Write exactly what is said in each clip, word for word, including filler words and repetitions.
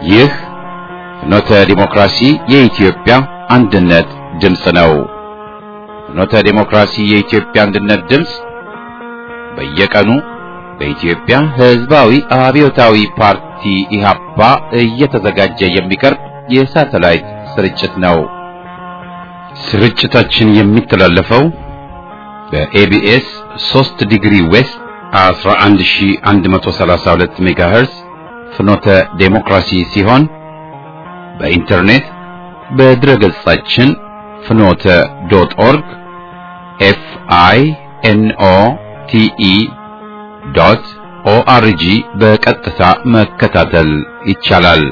ይህ ፍኖተ ዲሞክራሲ የኢትዮጵያ አንድነት ድምፅ ነው። ፍኖተ ዲሞክራሲ የኢትዮጵያ አንድነት ድምፅ በየቀኑ በኢትዮጵያ ሕዝባዊ አብዮታዊ ፓርቲ ኢህአፓ እየተዘጋጀ የሚቀርብ የሳተላይት ስርጭት ነው። ስርጭታችን የሚተላለፈው በኤቢኤስ ሶስት ዲግሪ ዌስት አስራ አንድ ሺህ አንድ መቶ ሰላሳ ሁለት ሜጋሄርዝ ፍኖተ ዴሞክራሲ ሲሆን በኢንተርኔት በድረገጻችን ፍኖተ ዶት ኦርግ ኤፍ አይ ኤን ኦ ቲ ኢ ዶት ኦ አር ጂ በቀጥታ መከታተል ይቻላል።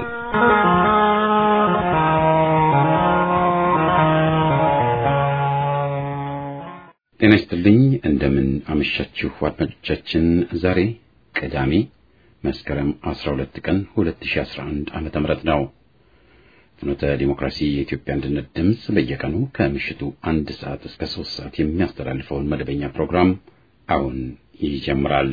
ጤና ይስጥልኝ። እንደምን አመሻችሁ አድማጮቻችን። ዛሬ ቅዳሜ መስከረም አስራ ሁለት ቀን ሁለት ሺህ አስራ አንድ ዓመተ ምህረት ነው። ፍኖተ ዲሞክራሲ የኢትዮጵያ አንድነት ድምፅ በየቀኑ ከምሽቱ አንድ ሰዓት እስከ ሶስት ሰዓት የሚያስተላልፈውን መደበኛ ፕሮግራም አሁን ይጀምራል።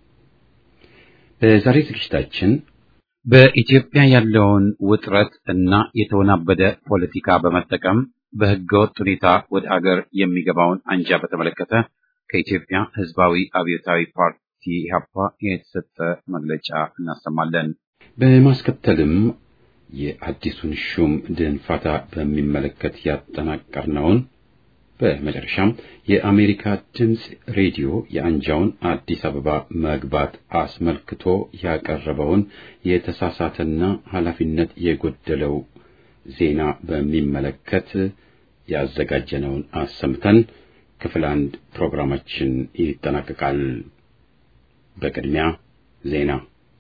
በዛሬ ዝግጅታችን በኢትዮጵያ ያለውን ውጥረት እና የተወናበደ ፖለቲካ በመጠቀም በህገወጥ ሁኔታ ወደ አገር የሚገባውን አንጃ በተመለከተ ከኢትዮጵያ ሕዝባዊ አብዮታዊ ፓርቲ ኢህአፓ የተሰጠ መግለጫ እናሰማለን። በማስከተልም የአዲሱን ሹም ድንፋታ በሚመለከት ያጠናቀርነውን፣ በመጨረሻም የአሜሪካ ድምፅ ሬዲዮ የአንጃውን አዲስ አበባ መግባት አስመልክቶ ያቀረበውን የተሳሳተና ኃላፊነት የጎደለው ዜና በሚመለከት ያዘጋጀነውን አሰምተን ክፍል አንድ ፕሮግራማችን ይጠናቀቃል። በቅድሚያ ዜና።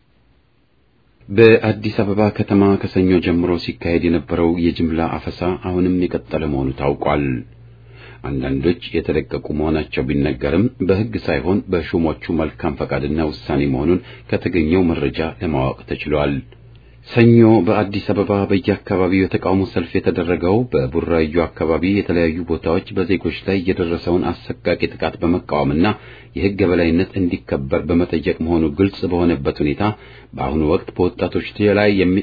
በአዲስ አበባ ከተማ ከሰኞ ጀምሮ ሲካሄድ የነበረው የጅምላ አፈሳ አሁንም የቀጠለ መሆኑ ታውቋል። አንዳንዶች የተለቀቁ መሆናቸው ቢነገርም በሕግ ሳይሆን በሹሞቹ መልካም ፈቃድና ውሳኔ መሆኑን ከተገኘው መረጃ ለማወቅ ተችሏል። ሰኞ በአዲስ አበባ በየአካባቢው የተቃውሞ ሰልፍ የተደረገው በቡራዩ አካባቢ የተለያዩ ቦታዎች በዜጎች ላይ የደረሰውን አሰቃቂ ጥቃት በመቃወምና የሕግ የበላይነት እንዲከበር በመጠየቅ መሆኑ ግልጽ በሆነበት ሁኔታ በአሁኑ ወቅት በወጣቶች ላይ የሚ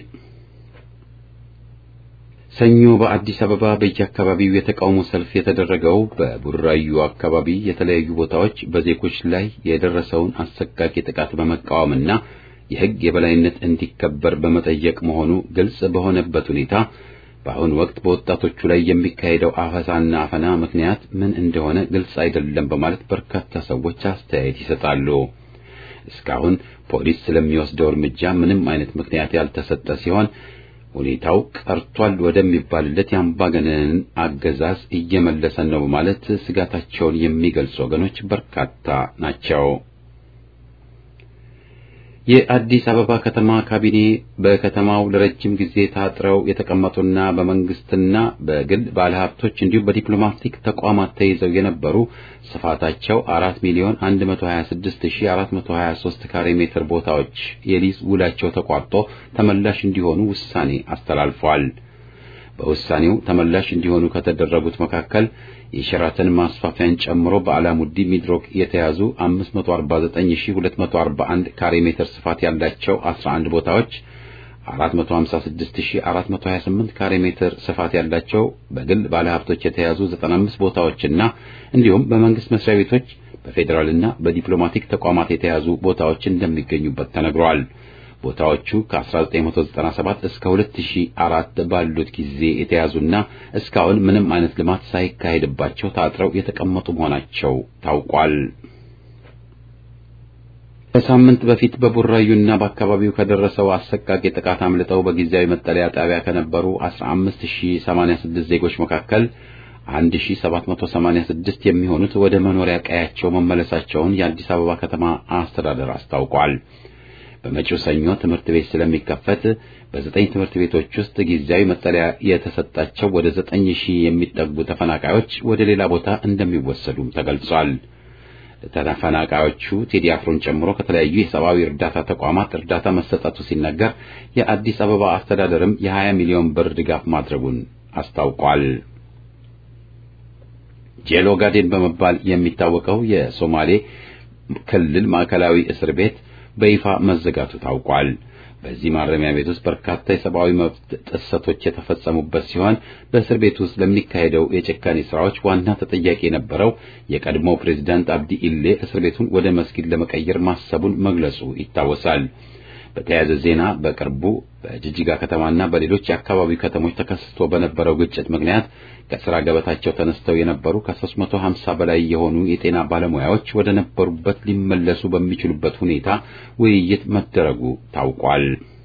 ሰኞ በአዲስ አበባ በየአካባቢው የተቃውሞ ሰልፍ የተደረገው በቡራዩ አካባቢ የተለያዩ ቦታዎች በዜጎች ላይ የደረሰውን አሰቃቂ ጥቃት በመቃወምና የሕግ የበላይነት እንዲከበር በመጠየቅ መሆኑ ግልጽ በሆነበት ሁኔታ በአሁኑ ወቅት በወጣቶቹ ላይ የሚካሄደው አፈሳና አፈና ምክንያት ምን እንደሆነ ግልጽ አይደለም በማለት በርካታ ሰዎች አስተያየት ይሰጣሉ። እስካሁን ፖሊስ ስለሚወስደው እርምጃ ምንም አይነት ምክንያት ያልተሰጠ ሲሆን ሁኔታው ቀርቷል ወደሚባልለት የአምባገነን አገዛዝ እየመለሰን ነው በማለት ስጋታቸውን የሚገልጹ ወገኖች በርካታ ናቸው። የአዲስ አበባ ከተማ ካቢኔ በከተማው ለረጅም ጊዜ ታጥረው የተቀመጡና በመንግስትና በግል ባለሀብቶች እንዲሁም በዲፕሎማቲክ ተቋማት ተይዘው የነበሩ ስፋታቸው አራት ሚሊዮን አንድ መቶ ሀያ ስድስት ሺህ አራት መቶ ሀያ ሶስት ካሬ ሜትር ቦታዎች የሊዝ ውላቸው ተቋርጦ ተመላሽ እንዲሆኑ ውሳኔ አስተላልፏል። በውሳኔው ተመላሽ እንዲሆኑ ከተደረጉት መካከል የሸራተን ማስፋፊያን ጨምሮ በአላሙዲ ሚድሮክ የተያዙ አምስት መቶ አርባ ዘጠኝ ሺህ ሁለት መቶ አርባ አንድ ካሬ ሜትር ስፋት ያላቸው አስራ አንድ ቦታዎች፣ አራት መቶ ሀምሳ ስድስት ሺህ አራት መቶ ሀያ ስምንት ካሬ ሜትር ስፋት ያላቸው በግል ባለሀብቶች የተያዙ ዘጠና አምስት ቦታዎችና እንዲሁም በመንግስት መስሪያ ቤቶች በፌዴራልና በዲፕሎማቲክ ተቋማት የተያዙ ቦታዎች እንደሚገኙበት ተነግሯል። ቦታዎቹ ከ1997 እስከ ሁለት ሺህ አራት ባሉት ጊዜ የተያዙና እስካሁን ምንም አይነት ልማት ሳይካሄድባቸው ታጥረው የተቀመጡ መሆናቸው ታውቋል። ከሳምንት በፊት በቡራዩና በአካባቢው ከደረሰው አሰቃቂ ጥቃት አምልጠው በጊዜያዊ መጠለያ ጣቢያ ከነበሩ አስራ አምስት ሺህ ሰማንያ ስድስት ዜጎች መካከል አንድ ሺህ ሰባት መቶ ሰማንያ ስድስት የሚሆኑት ወደ መኖሪያ ቀያቸው መመለሳቸውን የአዲስ አበባ ከተማ አስተዳደር አስታውቋል። በመጪው ሰኞ ትምህርት ቤት ስለሚከፈት በዘጠኝ ትምህርት ቤቶች ውስጥ ጊዜያዊ መጠለያ የተሰጣቸው ወደ ዘጠኝ ሺህ የሚጠጉ ተፈናቃዮች ወደ ሌላ ቦታ እንደሚወሰዱም ተገልጿል። ተፈናቃዮቹ ቴዲ አፍሮን ጨምሮ ከተለያዩ የሰብአዊ እርዳታ ተቋማት እርዳታ መሰጠቱ ሲነገር የአዲስ አበባ አስተዳደርም የ20 ሚሊዮን ብር ድጋፍ ማድረጉን አስታውቋል። ጄሎ ጋዴን በመባል የሚታወቀው የሶማሌ ክልል ማዕከላዊ እስር ቤት በይፋ መዘጋቱ ታውቋል። በዚህ ማረሚያ ቤት ውስጥ በርካታ የሰብአዊ መብት ጥሰቶች የተፈጸሙበት ሲሆን በእስር ቤት ውስጥ ለሚካሄደው የጭካኔ ስራዎች ዋና ተጠያቂ የነበረው የቀድሞ ፕሬዝዳንት አብዲ ኢሌ እስር ቤቱን ወደ መስጊድ ለመቀየር ማሰቡን መግለጹ ይታወሳል። በተያያዘ ዜና በቅርቡ በጅጅጋ ከተማና በሌሎች የአካባቢው ከተሞች ተከስቶ በነበረው ግጭት ምክንያት ከስራ ገበታቸው ተነስተው የነበሩ ከሦስት መቶ ሃምሳ በላይ የሆኑ የጤና ባለሙያዎች ወደ ነበሩበት ሊመለሱ በሚችሉበት ሁኔታ ውይይት መደረጉ ታውቋል።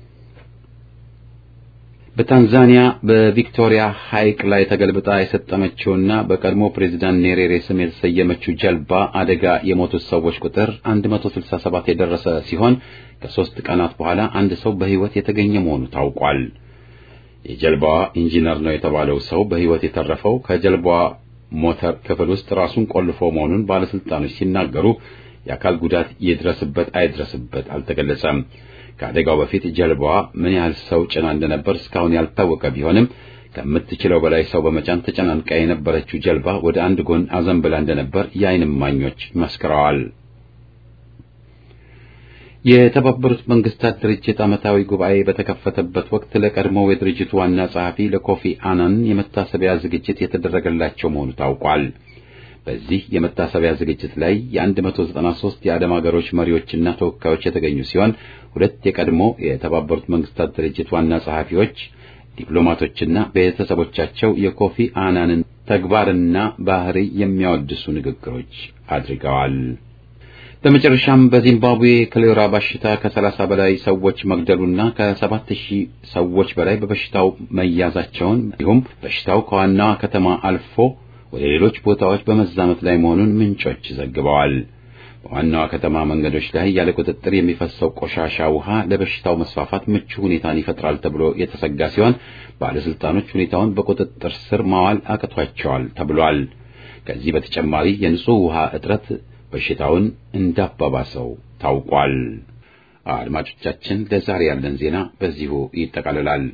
በታንዛኒያ በቪክቶሪያ ሐይቅ ላይ ተገልብጣ የሰጠመችውና በቀድሞ ፕሬዝዳንት ኔሬሬ ስም የተሰየመችው ጀልባ አደጋ የሞቱት ሰዎች ቁጥር አንድ መቶ ስልሳ ሰባት የደረሰ ሲሆን ከሶስት ቀናት በኋላ አንድ ሰው በሕይወት የተገኘ መሆኑ ታውቋል። የጀልባዋ ኢንጂነር ነው የተባለው ሰው በሕይወት የተረፈው ከጀልባዋ ሞተር ክፍል ውስጥ ራሱን ቆልፎ መሆኑን ባለስልጣኖች ሲናገሩ የአካል ጉዳት ይድረስበት አይድረስበት አልተገለጸም። ከአደጋው በፊት ጀልባዋ ምን ያህል ሰው ጭና እንደነበር እስካሁን ያልታወቀ ቢሆንም ከምትችለው በላይ ሰው በመጫን ተጨናንቃ የነበረችው ጀልባ ወደ አንድ ጎን አዘንብላ እንደነበር የዓይን እማኞች መስክረዋል። የተባበሩት መንግስታት ድርጅት ዓመታዊ ጉባኤ በተከፈተበት ወቅት ለቀድሞው የድርጅቱ ዋና ጸሐፊ ለኮፊ አናን የመታሰቢያ ዝግጅት የተደረገላቸው መሆኑ ታውቋል። በዚህ የመታሰቢያ ዝግጅት ላይ የ193 የዓለም ሀገሮች መሪዎችና ተወካዮች የተገኙ ሲሆን ሁለት የቀድሞ የተባበሩት መንግስታት ድርጅት ዋና ጸሐፊዎች፣ ዲፕሎማቶችና ቤተሰቦቻቸው የኮፊ አናንን ተግባርና ባህሪ የሚያወድሱ ንግግሮች አድርገዋል። በመጨረሻም በዚምባብዌ ኮሌራ በሽታ ከሰላሳ በላይ ሰዎች መግደሉና ከሰባት ሺህ ሰዎች በላይ በበሽታው መያዛቸውን እንዲሁም በሽታው ከዋናዋ ከተማ አልፎ ወደ ሌሎች ቦታዎች በመዛመት ላይ መሆኑን ምንጮች ዘግበዋል። በዋናዋ ከተማ መንገዶች ላይ ያለ ቁጥጥር የሚፈሰው ቆሻሻ ውሃ ለበሽታው መስፋፋት ምቹ ሁኔታን ይፈጥራል ተብሎ የተሰጋ ሲሆን ባለስልጣኖች ሁኔታውን በቁጥጥር ስር ማዋል አቅቷቸዋል ተብሏል። ከዚህ በተጨማሪ የንጹህ ውሃ እጥረት በሽታውን እንዳባባሰው ታውቋል። አድማጮቻችን ለዛሬ ያለን ዜና በዚሁ ይጠቃልላል።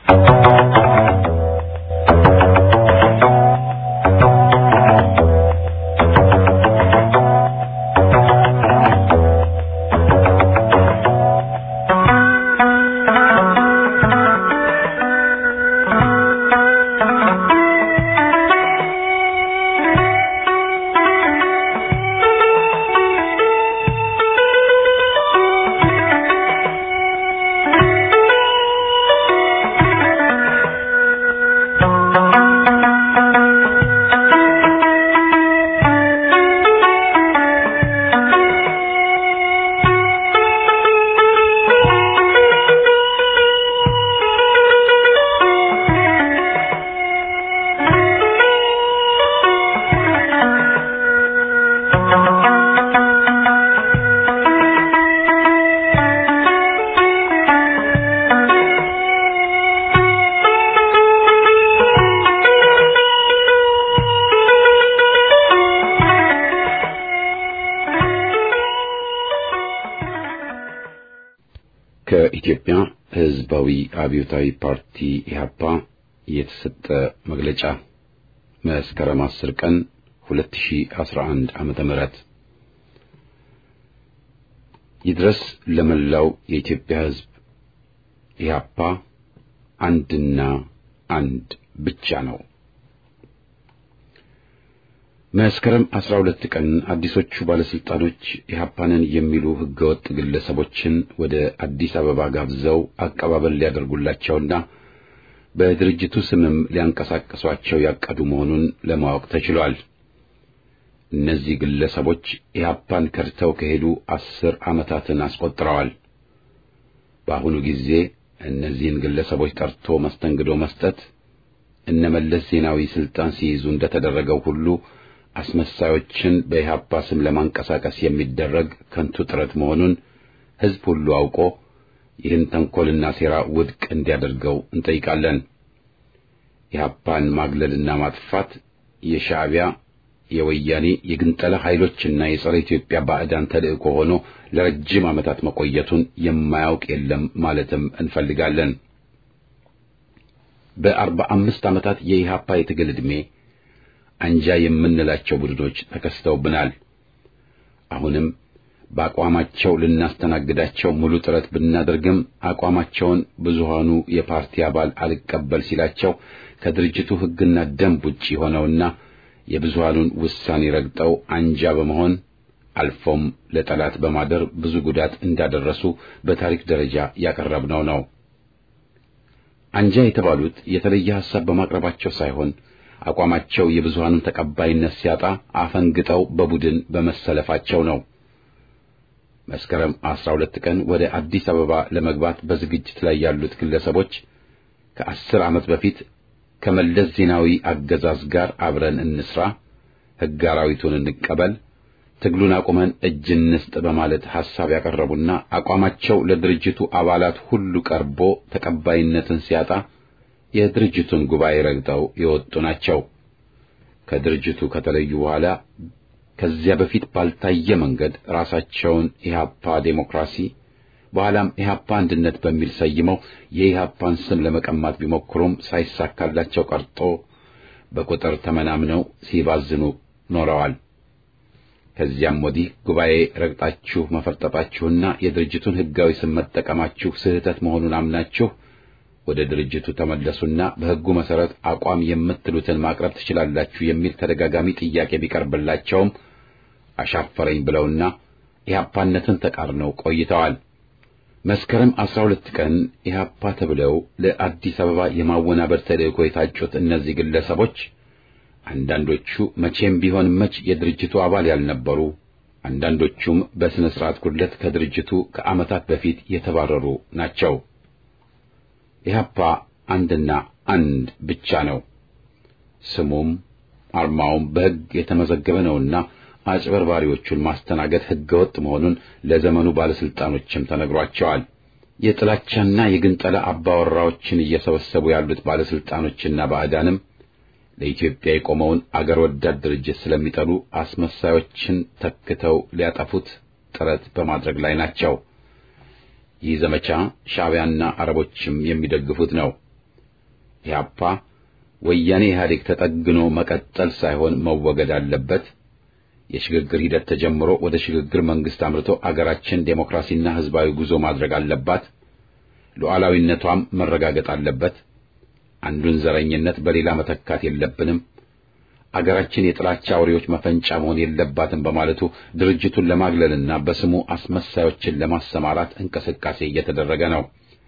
ከኢትዮጵያ ሕዝባዊ አብዮታዊ ፓርቲ ኢህአፓ የተሰጠ መግለጫ መስከረም አስር ቀን ሁለት ሺህ አስራ አንድ ዓመተ ምህረት ይድረስ ለመላው የኢትዮጵያ ሕዝብ ኢህአፓ አንድና አንድ ብቻ ነው። መስከረም አስራ ሁለት ቀን አዲሶቹ ባለስልጣኖች ኢህአፓንን የሚሉ ህገወጥ ግለሰቦችን ወደ አዲስ አበባ ጋብዘው አቀባበል ሊያደርጉላቸውና በድርጅቱ ስምም ሊያንቀሳቅሷቸው ያቀዱ መሆኑን ለማወቅ ተችሏል። እነዚህ ግለሰቦች ኢህአፓን ከርተው ከሄዱ አስር ዓመታትን አስቆጥረዋል። በአሁኑ ጊዜ እነዚህን ግለሰቦች ጠርቶ መስተንግዶ መስጠት እነመለስ ዜናዊ ስልጣን ሲይዙ እንደተደረገው ሁሉ አስመሳዮችን በኢህአፓ ስም ለማንቀሳቀስ የሚደረግ ከንቱ ጥረት መሆኑን ህዝብ ሁሉ አውቆ ይህን ተንኮልና ሴራ ውድቅ እንዲያደርገው እንጠይቃለን። ኢህአፓን ማግለልና ማጥፋት የሻዕቢያ የወያኔ የግንጠላ ኃይሎችና የጸረ ኢትዮጵያ ባዕዳን ተልእኮ ሆኖ ለረጅም ዓመታት መቆየቱን የማያውቅ የለም ማለትም እንፈልጋለን። በአርባ አምስት ዓመታት የኢህአፓ የትግል ዕድሜ አንጃ የምንላቸው ቡድኖች ተከስተውብናል። አሁንም በአቋማቸው ልናስተናግዳቸው ሙሉ ጥረት ብናደርግም አቋማቸውን ብዙሃኑ የፓርቲ አባል አልቀበል ሲላቸው ከድርጅቱ ሕግና ደንብ ውጪ ሆነውና የብዙሃኑን ውሳኔ ረግጠው አንጃ በመሆን አልፎም ለጠላት በማደር ብዙ ጉዳት እንዳደረሱ በታሪክ ደረጃ ያቀረብነው ነው። አንጃ የተባሉት የተለየ ሐሳብ በማቅረባቸው ሳይሆን አቋማቸው የብዙሃኑን ተቀባይነት ሲያጣ አፈንግጠው በቡድን በመሰለፋቸው ነው። መስከረም አስራ ሁለት ቀን ወደ አዲስ አበባ ለመግባት በዝግጅት ላይ ያሉት ግለሰቦች ከአስር ዓመት በፊት ከመለስ ዜናዊ አገዛዝ ጋር አብረን እንስራ፣ ሕግ አራዊቱን እንቀበል፣ ትግሉን አቁመን እጅ እንስጥ በማለት ሐሳብ ያቀረቡና አቋማቸው ለድርጅቱ አባላት ሁሉ ቀርቦ ተቀባይነትን ሲያጣ የድርጅቱን ጉባኤ ረግጠው የወጡ ናቸው። ከድርጅቱ ከተለዩ በኋላ ከዚያ በፊት ባልታየ መንገድ ራሳቸውን ኢህአፓ ዴሞክራሲ በኋላም ኢህአፓ አንድነት በሚል ሰይመው የኢህአፓን ስም ለመቀማት ቢሞክሩም ሳይሳካላቸው ቀርቶ በቁጥር ተመናምነው ሲባዝኑ ኖረዋል። ከዚያም ወዲህ ጉባኤ ረግጣችሁ መፈርጠጣችሁና የድርጅቱን ሕጋዊ ስም መጠቀማችሁ ስህተት መሆኑን አምናችሁ ወደ ድርጅቱ ተመለሱና በሕጉ መሰረት አቋም የምትሉትን ማቅረብ ትችላላችሁ የሚል ተደጋጋሚ ጥያቄ ቢቀርብላቸውም አሻፈረኝ ብለውና ኢህአፓነትን ተቃርነው ቆይተዋል። መስከረም አስራ ሁለት ቀን ኢህአፓ ተብለው ለአዲስ አበባ የማወናበድ ተልእኮ የታጩት እነዚህ ግለሰቦች አንዳንዶቹ መቼም ቢሆን መች የድርጅቱ አባል ያልነበሩ፣ አንዳንዶቹም በስነ ስርዓት ጉድለት ከድርጅቱ ከዓመታት በፊት የተባረሩ ናቸው። ኢህአፓ አንድና አንድ ብቻ ነው። ስሙም አርማውም በሕግ የተመዘገበ ነውና አጭበርባሪዎቹን ማስተናገድ ሕገወጥ መሆኑን ለዘመኑ ባለስልጣኖችም ተነግሯቸዋል። የጥላቻና የግንጠላ አባወራዎችን እየሰበሰቡ ያሉት ባለስልጣኖችና ባዕዳንም ለኢትዮጵያ የቆመውን አገር ወዳድ ድርጅት ስለሚጠሉ አስመሳዮችን ተክተው ሊያጠፉት ጥረት በማድረግ ላይ ናቸው። ይህ ዘመቻ ሻዕቢያና አረቦችም የሚደግፉት ነው። ኢህአፓ ወያኔ ኢህአዴግ ተጠግኖ መቀጠል ሳይሆን መወገድ አለበት። የሽግግር ሂደት ተጀምሮ ወደ ሽግግር መንግስት አምርቶ አገራችን ዴሞክራሲና ህዝባዊ ጉዞ ማድረግ አለባት። ሉዓላዊነቷም መረጋገጥ አለበት። አንዱን ዘረኝነት በሌላ መተካት የለብንም። አገራችን የጥላቻ አውሬዎች መፈንጫ መሆን የለባትም በማለቱ ድርጅቱን ለማግለልና በስሙ አስመሳዮችን ለማሰማራት እንቅስቃሴ እየተደረገ ነው።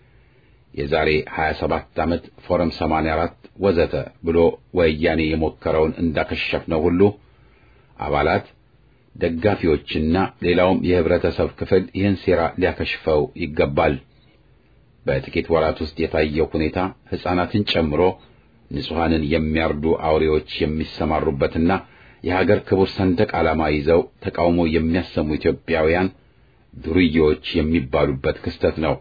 የዛሬ ሀያ ሰባት ዓመት ፎረም ሰማንያ አራት ወዘተ ብሎ ወያኔ የሞከረውን እንዳከሸፍነው ሁሉ አባላት፣ ደጋፊዎችና ሌላውም የህብረተሰብ ክፍል ይህን ሴራ ሊያከሽፈው ይገባል። በጥቂት ወራት ውስጥ የታየው ሁኔታ ሕፃናትን ጨምሮ ንጹሃንን የሚያርዱ አውሬዎች የሚሰማሩበትና የሀገር ክቡር ሰንደቅ ዓላማ ይዘው ተቃውሞ የሚያሰሙ ኢትዮጵያውያን ዱርዬዎች የሚባሉበት ክስተት ነው።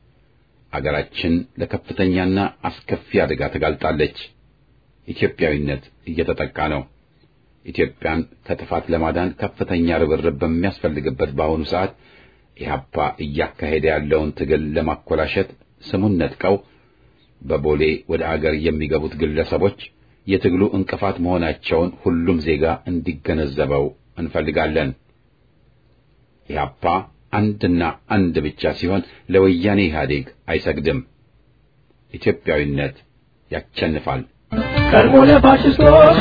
አገራችን ለከፍተኛና አስከፊ አደጋ ተጋልጣለች። ኢትዮጵያዊነት እየተጠቃ ነው። ኢትዮጵያን ከጥፋት ለማዳን ከፍተኛ ርብርብ በሚያስፈልግበት በአሁኑ ሰዓት ኢህአፓ እያካሄደ ያለውን ትግል ለማኮላሸት ስሙን ነጥቀው በቦሌ ወደ አገር የሚገቡት ግለሰቦች የትግሉ እንቅፋት መሆናቸውን ሁሉም ዜጋ እንዲገነዘበው እንፈልጋለን። ኢህአፓ አንድና አንድ ብቻ ሲሆን ለወያኔ ኢህአዴግ አይሰግድም። ኢትዮጵያዊነት ያቸንፋል። ቀድሞ ለፋሽስቶች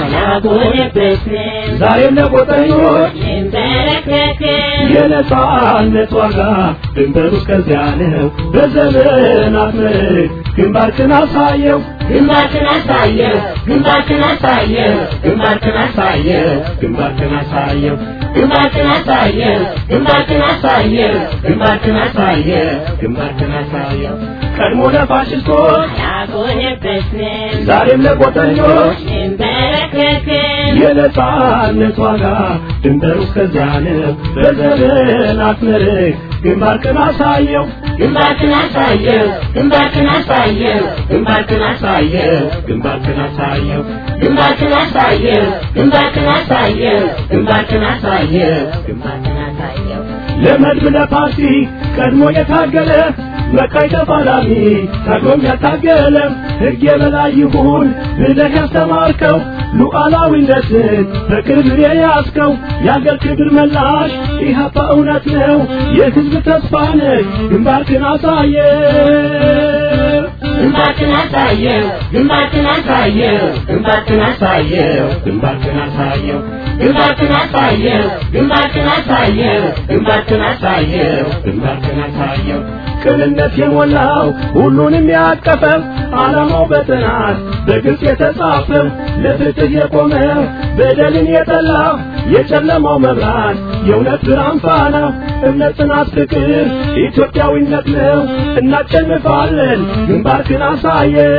ዛሬም ለቆጠኞች የነጻነት ዋጋ ድንበሩ እስከዚያ ነው። በዘመናት ምርክ ግንባርክን አሳየው ግንባርክን አሳየው ግንባርክን አሳየው ግንባርክን አሳየው ግንባርክን አሳየው ግንባርክን አሳየው ግንባርክን አሳየው ግንባርክን አሳየው ግንባርክን አሳየው ቀድሞ ለፋሽስቶች ዛሬም ለቆጠኞች የነጻነት ዋጋ ድንበሩ እስከዚያ ነው። በዘመናት ምርክ ግንባርክን አሳየው ግንባርክን አሳየው ግንባርክን አሳየው ግንባርክን አሳየው ግንባርክን አሳየው ግንባርክን አሳየው ግንባርክን አሳየው ግንባርክን አሳየው ግንባርክን አሳየው ለመድብ ለፓርቲ ቀድሞ የታገለ መካይ ተፋላሚ ታግሎም ያታገለ ሕግ የበላይ ይሁን ብለህ ያስተማርከው ሉዓላዊነትን በክብር የያዝከው የአገር ክብር መላሽ ኢህአፓ እውነት ነው የሕዝብ ተስፋ ነህ ግንባርክን አሳየ ግንባርክን አሳየው ግንባርክን አሳየው ግንባርክን አሳየው ግንባርክን አሳየው ግንባርክን አሳየው ግንባርክን አሳየው ግንባርክን አሳየው ግንባርክን አሳየው ቅንነት የሞላው ሁሉንም ያቀፈው ዓላማው በጥናት በግልጽ የተጻፈው ለፍትህ የቆመ በደልን የጠላ የጨለማው መብራት የእውነት ብርሃን ፋና እምነት ጽናት ፍቅር ኢትዮጵያዊነት ነው እናሸንፋለን ግንባርክን አሳየው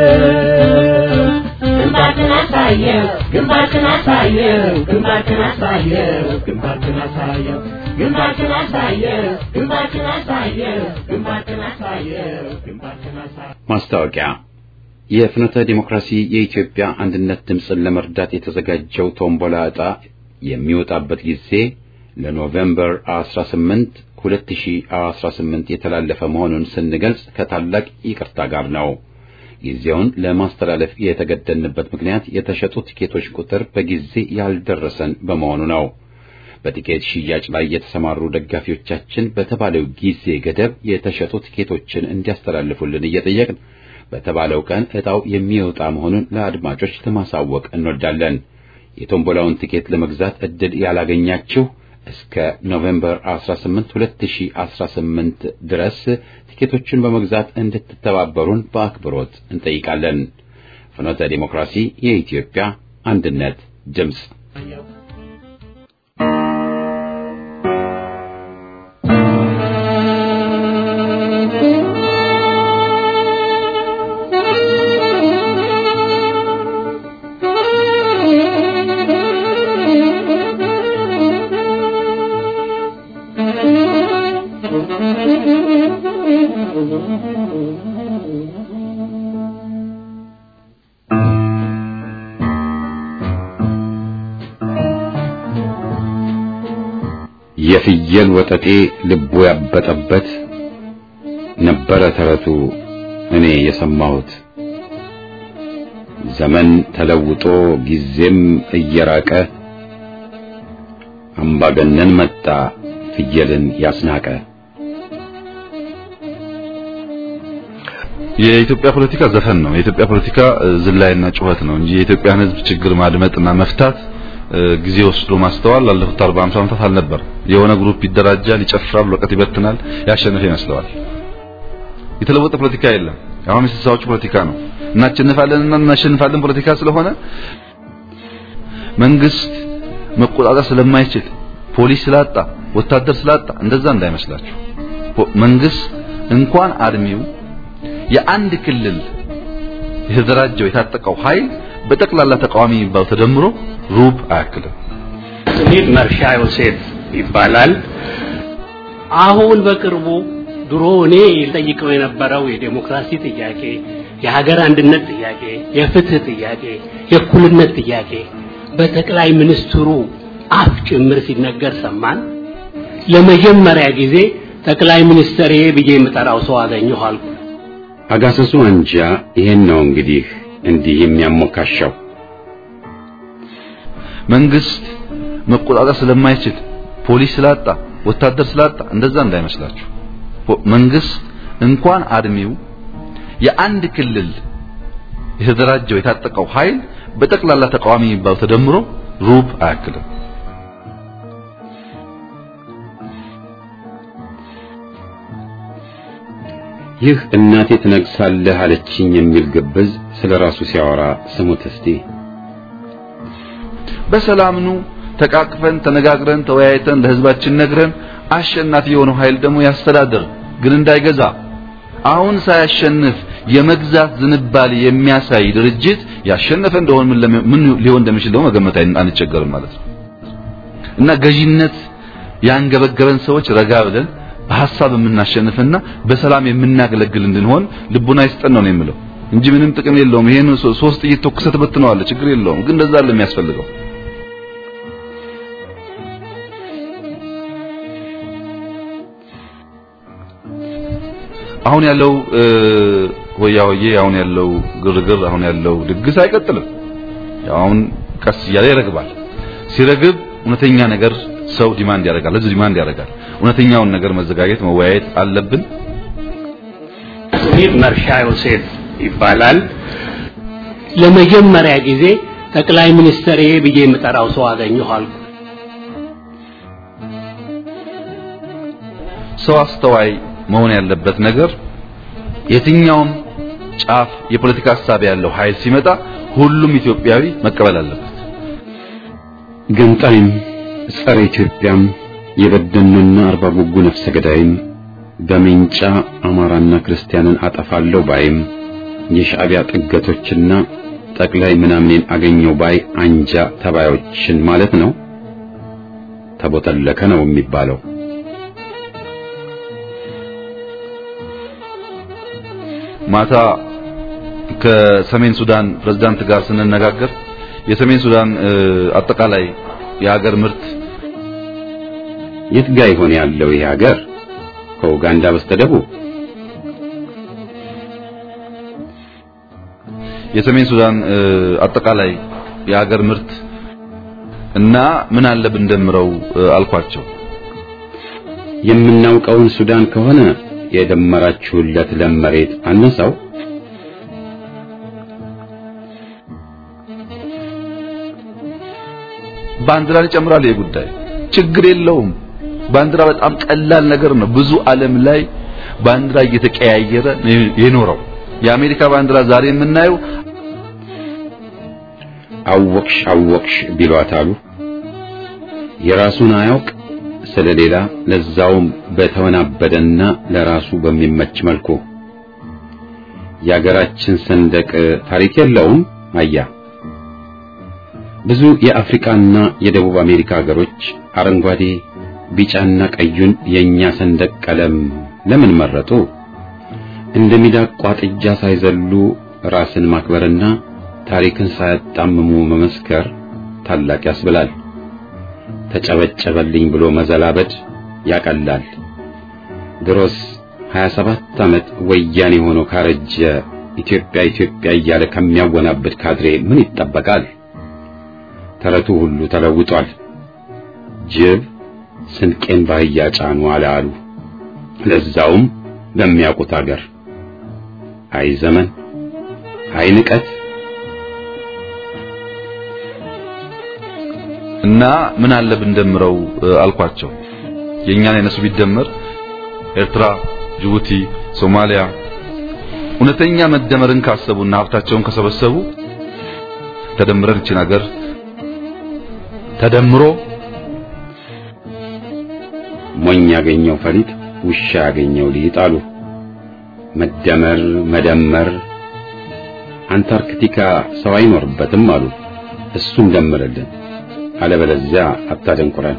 ግንባርክን አሳየው ግንባርክን አሳየው ግንባርክን አሳየው ግንባርክን አሳየው ግንባርክን አሳየው ግንባርክን አሳየው ግንባርክን አሳየው ግንባርክን አሳየው ማስታወቂያ የፍኖተ ዲሞክራሲ የኢትዮጵያ አንድነት ድምጽን ለመርዳት የተዘጋጀው ቶምቦላ ዕጣ የሚወጣበት ጊዜ ለኖቬምበር አስራ ስምንት ሁለት ሺህ አስራ ስምንት የተላለፈ መሆኑን ስንገልጽ ከታላቅ ይቅርታ ጋር ነው። ጊዜውን ለማስተላለፍ የተገደድንበት ምክንያት የተሸጡ ቲኬቶች ቁጥር በጊዜ ያልደረሰን በመሆኑ ነው። በቲኬት ሽያጭ ላይ የተሰማሩ ደጋፊዎቻችን በተባለው ጊዜ ገደብ የተሸጡ ቲኬቶችን እንዲያስተላልፉልን እየጠየቅን በተባለው ቀን ዕጣው የሚወጣ መሆኑን ለአድማጮች ለማሳወቅ እንወዳለን። የቶምቦላውን ቲኬት ለመግዛት እድል ያላገኛችሁ እስከ ኖቬምበር አስራ ስምንት ሁለት ሺህ አስራ ስምንት ድረስ ቲኬቶችን በመግዛት እንድትተባበሩን በአክብሮት እንጠይቃለን። ፍኖተ ዲሞክራሲ የኢትዮጵያ አንድነት ድምጽ የፍየል ወጠጤ ልቡ ያበጠበት ነበረ ተረቱ እኔ የሰማሁት ዘመን ተለውጦ ጊዜም እየራቀ አምባገነን መጣ ፍየልን ያስናቀ። የኢትዮጵያ ፖለቲካ ዘፈን ነው። የኢትዮጵያ ፖለቲካ ዝላይና ጩኸት ነው እንጂ የኢትዮጵያን ሕዝብ ችግር ማድመጥና መፍታት ጊዜ ወስዶ ማስተዋል ላለፉት አርባ አምሳ ዓመታት አልነበር። የሆነ ግሩፕ ይደራጃል፣ ይጨፍራል፣ ወቀት ይበትናል፣ ያሸነፈ ይመስለዋል። የተለወጠ ፖለቲካ የለም። አሁን የስልሳዎቹ ፖለቲካ ነው። እናሸንፋለንና እናሸንፋለን ፖለቲካ ስለሆነ መንግስት መቆጣጠር ስለማይችል ፖሊስ ስላጣ ወታደር ስላጣ እንደዛ እንዳይመስላችሁ። መንግስት እንኳን አርሚው የአንድ ክልል የተደራጀው የታጠቀው ኃይል በጠቅላላ ተቃዋሚ የሚባለው ተደምሮ ሩብ አያክልም። ስሜት መርሻ ዮሴፍ ይባላል። አሁን በቅርቡ ድሮ እኔ ልጠይቀው የነበረው የዲሞክራሲ ጥያቄ፣ የሀገር አንድነት ጥያቄ፣ የፍትህ ጥያቄ፣ የእኩልነት ጥያቄ በጠቅላይ ሚኒስትሩ አፍ ጭምር ሲነገር ሰማን። ለመጀመሪያ ጊዜ ጠቅላይ ሚኒስትር ብዬ የምጠራው ሰው አገኘሁ አልኩ። አጋሰሱ አንጃ ይሄን ነው እንግዲህ እንዲህ የሚያሞካሻው። መንግስት መቆጣጠር ስለማይችል ፖሊስ ስላጣ ወታደር ስላጣ እንደዛ እንዳይመስላችሁ። መንግስት እንኳን አርሚው የአንድ ክልል የተደራጀው የታጠቀው ኃይል በጠቅላላ ተቃዋሚ የሚባለው ተደምሮ ሩብ አያክልም። ይህ እናቴ ትነግሳለህ አለችኝ የሚል ግብዝ ስለራሱ ሲያወራ ስሙት እስቲ። በሰላም ነው ተቃቅፈን ተነጋግረን ተወያይተን ለህዝባችን ነግረን አሸናፊ የሆነው ኃይል ደግሞ ያስተዳድር፣ ግን እንዳይገዛ። አሁን ሳያሸንፍ የመግዛት ዝንባሌ የሚያሳይ ድርጅት ያሸነፈ እንደሆነ ምን ምን ሊሆን እንደሚችል ደግሞ መገመት አንቸገርም ማለት ነው። እና ገዢነት ያንገበገበን ሰዎች ረጋ ብለን በሐሳብ የምናሸንፍና በሰላም የምናገለግል እንድንሆን ልቡና ይስጠን ነው የምለው እንጂ ምንም ጥቅም የለውም። ይሄን ሶስት እየተወከሰተ በትነዋል፣ ችግር የለውም። ግን እንደዛ አይደለም የሚያስፈልገው። አሁን ያለው ሆያ ሆዬ አሁን ያለው ግርግር አሁን ያለው ድግስ አይቀጥልም። አሁን ቀስ እያለ ይረግባል። ሲረግብ እውነተኛ ነገር ሰው ዲማንድ ያደርጋል፣ ህዝብ ዲማንድ ያደርጋል። እውነተኛውን ነገር መዘጋጀት መወያየት አለብን። ይህ መርሻ ዮሴፍ ይባላል። ለመጀመሪያ ጊዜ ጠቅላይ ሚኒስትር ብዬ የምጠራው ሰው አገኘሁ አልኩ። ሰው አስተዋይ መሆን ያለበት ነገር የትኛውም ጫፍ የፖለቲካ ሐሳብ ያለው ኃይል ሲመጣ ሁሉም ኢትዮጵያዊ መቀበል አለበት። ገንጣይም ጸረ ኢትዮጵያም የበደንና አርባ ጉጉ ነፍሰ ገዳይም በመንጫ አማራና ክርስቲያንን አጠፋለሁ ባይም የሻዕቢያ ጥገቶችና ጠቅላይ ምናምኔን አገኘው ባይ አንጃ ተባዮችን ማለት ነው። ተቦተለከ ነው የሚባለው። ማታ ከሰሜን ሱዳን ፕሬዝዳንት ጋር ስንነጋገር የሰሜን ሱዳን አጠቃላይ የሀገር ምርት የት ጋር ይሆን ያለው? ይሄ ሀገር ከኡጋንዳ በስተደቡብ የሰሜን ሱዳን አጠቃላይ የሀገር ምርት እና ምን አለ ብንደምረው አልኳቸው። የምናውቀውን ሱዳን ከሆነ የደመራችሁለት ለመሬት አነሳው። ባንዲራ ይጨምራል። ይሄ ጉዳይ ችግር የለውም። ባንዲራ በጣም ቀላል ነገር ነው። ብዙ ዓለም ላይ ባንዲራ እየተቀያየረ የኖረው የአሜሪካ ባንዲራ ዛሬ የምናየው አወቅሽ አወቅሽ ቢሏታሉ የራሱን አያውቅ ስለሌላ ለዛውም በተወናበደና ለራሱ በሚመች መልኩ የሀገራችን ሰንደቅ ታሪክ የለውም። አያ ብዙ የአፍሪካና የደቡብ አሜሪካ ሀገሮች አረንጓዴ ቢጫና ቀዩን የኛ ሰንደቅ ቀለም ለምን መረጡ? እንደሚዳቋ ጥጃ ሳይዘሉ ራስን ማክበርና ታሪክን ሳያጣምሙ መመስከር ታላቅ ያስብላል። ተጨበጨበልኝ ብሎ መዘላበድ ያቀላል። ድሮስ ሀያ ሰባት ዓመት ወያኔ ሆኖ ካረጀ ኢትዮጵያ ኢትዮጵያ እያለ ከሚያወናብድ ካድሬ ምን ይጠበቃል? ተረቱ ሁሉ ተለውጧል። ጅብ ስንቄን ባህያ ጫኑ አላሉ። ለዛውም በሚያውቁት ሀገር። አይ ዘመን፣ አይ ንቀት። እና ምን አለ ብንደምረው አልኳቸው። የኛን የነሱ ቢደመር ኤርትራ፣ ጅቡቲ፣ ሶማሊያ እውነተኛ መደመርን ካሰቡና ሀብታቸውን ከሰበሰቡ ተደምረን እቺን ሀገር ተደምሮ ሞኝ ያገኘው ፈሊጥ ውሻ ያገኘው ሊጣሉ መደመር መደመር አንታርክቲካ ሰው አይኖርበትም አሉ። እሱን ደምረልን አለበለዚያ አታደንቁረን።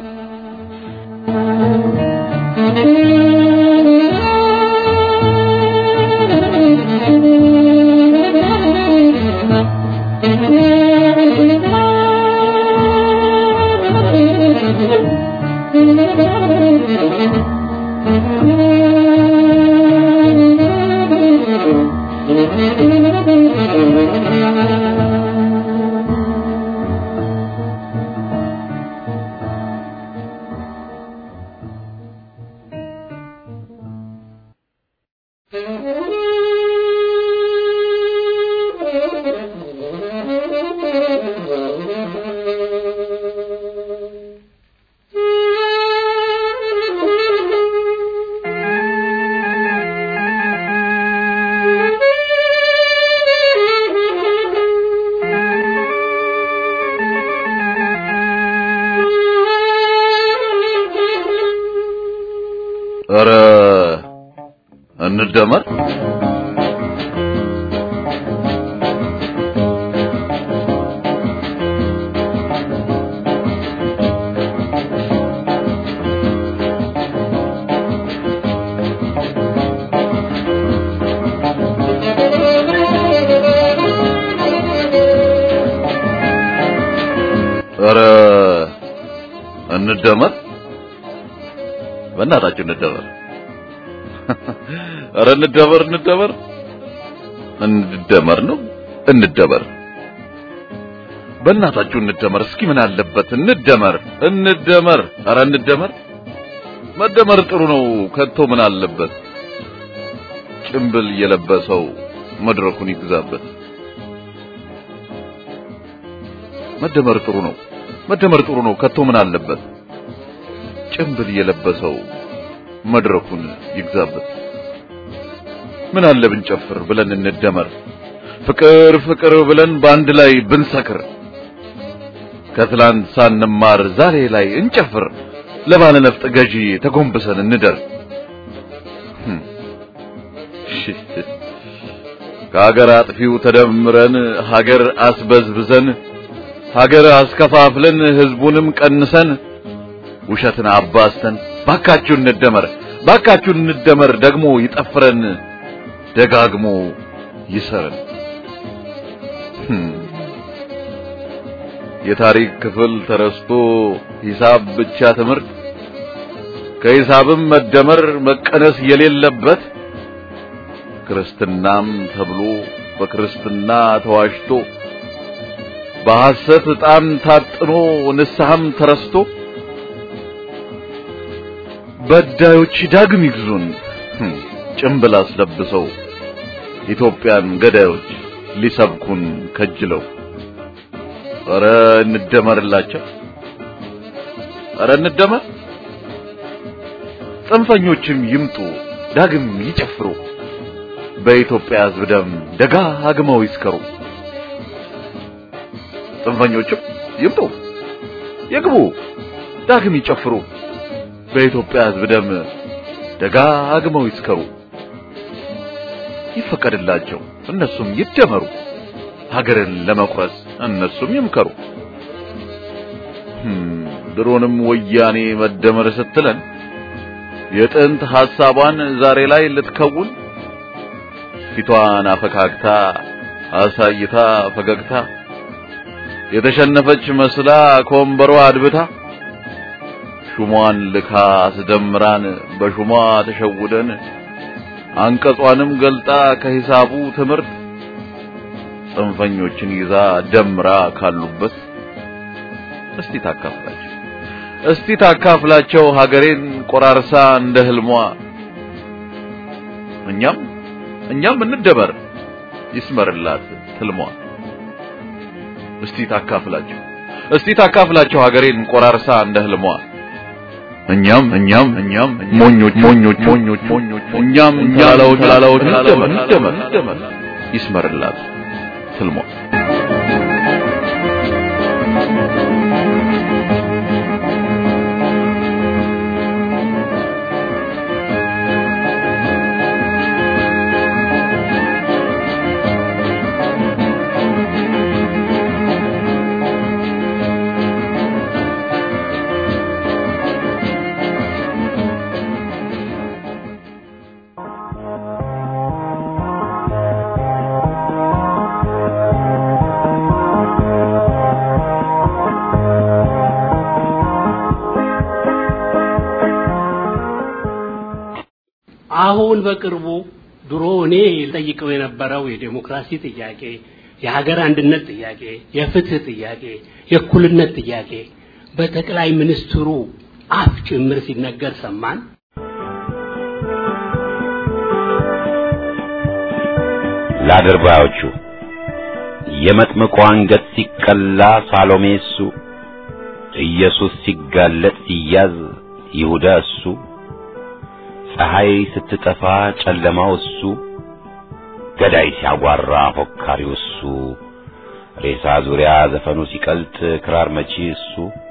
ኧረ እንደመር ኧረ እንደመር በእናታችሁ እንደመር ኧረ እንደበር እንደበር እንደመር ነው እንደበር በእናታችሁ እንደመር እስኪ ምን አለበት እንደመር እንደመር ኧረ እንደመር መደመር ጥሩ ነው ከቶ ምን አለበት ጭምብል የለበሰው መድረኩን ይግዛበት መደመር ጥሩ ነው መደመር ጥሩ ነው ከቶ ምን አለበት ጭምብል የለበሰው መድረኩን ይግዛበት ምን አለ ብንጨፍር ብለን እንደመር ፍቅር ፍቅር ብለን ባንድ ላይ ብንሰክር ከትላንት ሳንማር ዛሬ ላይ እንጨፍር ለባለ ነፍጥ ገዢ ተጎንብሰን እንደር ከሀገር አጥፊው ተደምረን ሀገር አስበዝብዘን ሀገር አስከፋፍለን ህዝቡንም ቀንሰን ውሸትን አባስተን ባካችሁ እንደመር ባካችሁ እንደመር ደግሞ ይጠፍረን ደጋግሞ ይሰረን የታሪክ ክፍል ተረስቶ ሂሳብ ብቻ ትምህርት ከሂሳብም መደመር መቀነስ የሌለበት ክርስትናም ተብሎ በክርስትና ተዋሽቶ በሐሰት ጣም ታጥኖ ንስሐም ተረስቶ በዳዮች ዳግም ይግዙን ጭምብል አስለብሰው ኢትዮጵያን ገዳዮች ሊሰብኩን ከጅለው ኧረ እንደመርላቸው ኧረ እንደመር ጽንፈኞችም ይምጡ ዳግም ይጨፍሩ በኢትዮጵያ ሕዝብ ደም ደጋግመው ይስከሩ ጽንፈኞችም ይምጡ ይግቡ ዳግም ይጨፍሩ በኢትዮጵያ ሕዝብ ደም ደጋግመው ይስከሩ ይፈቀድላቸው እነሱም ይደመሩ ሀገርን ለመቁረስ እነሱም ይምከሩ ድሮንም ወያኔ መደመር ስትለን የጥንት ሐሳቧን ዛሬ ላይ ልትከውን ፊቷን አፈካክታ አሳይታ ፈገግታ የተሸነፈች መስላ ኮምበሯ አድብታ ሹሟን ልካ አስደምራን በሹሟ ተሸውደን አንቀጿንም ገልጣ ከሂሳቡ ትምህርት ጽንፈኞችን ይዛ ደምራ ካሉበት እስቲ ታካፍላቸው እስቲ ታካፍላቸው ሀገሬን ቆራርሳ እንደ ህልሟ እኛም እኛም እንደበር ይስመርላት ህልሟ እስቲ ታካፍላቸው እስቲ ታካፍላቸው ሀገሬን ቆራርሳ እንደ ህልሟ እኛም እኛም እኛም ሞኞች ሞኞች ሞኞች ሞኞች እኛም ላላው ላላው እንደመር እንደመር ይስመርላት ህልሟ አሁን በቅርቡ ድሮ እኔ ልጠይቀው የነበረው የዲሞክራሲ ጥያቄ የሀገር አንድነት ጥያቄ የፍትህ ጥያቄ የእኩልነት ጥያቄ በጠቅላይ ሚኒስትሩ አፍ ጭምር ሲነገር ሰማን ለአድርባዮቹ የመጥምቁ አንገት ሲቀላ ሳሎሜ እሱ ኢየሱስ ሲጋለጥ ሲያዝ ይሁዳ እሱ ፀሐይ ስትጠፋ ጨለማው እሱ ገዳይ ሲያጓራ ፎካሪው እሱ ሬሳ ዙሪያ ዘፈኑ ሲቀልጥ ክራር መቺ እሱ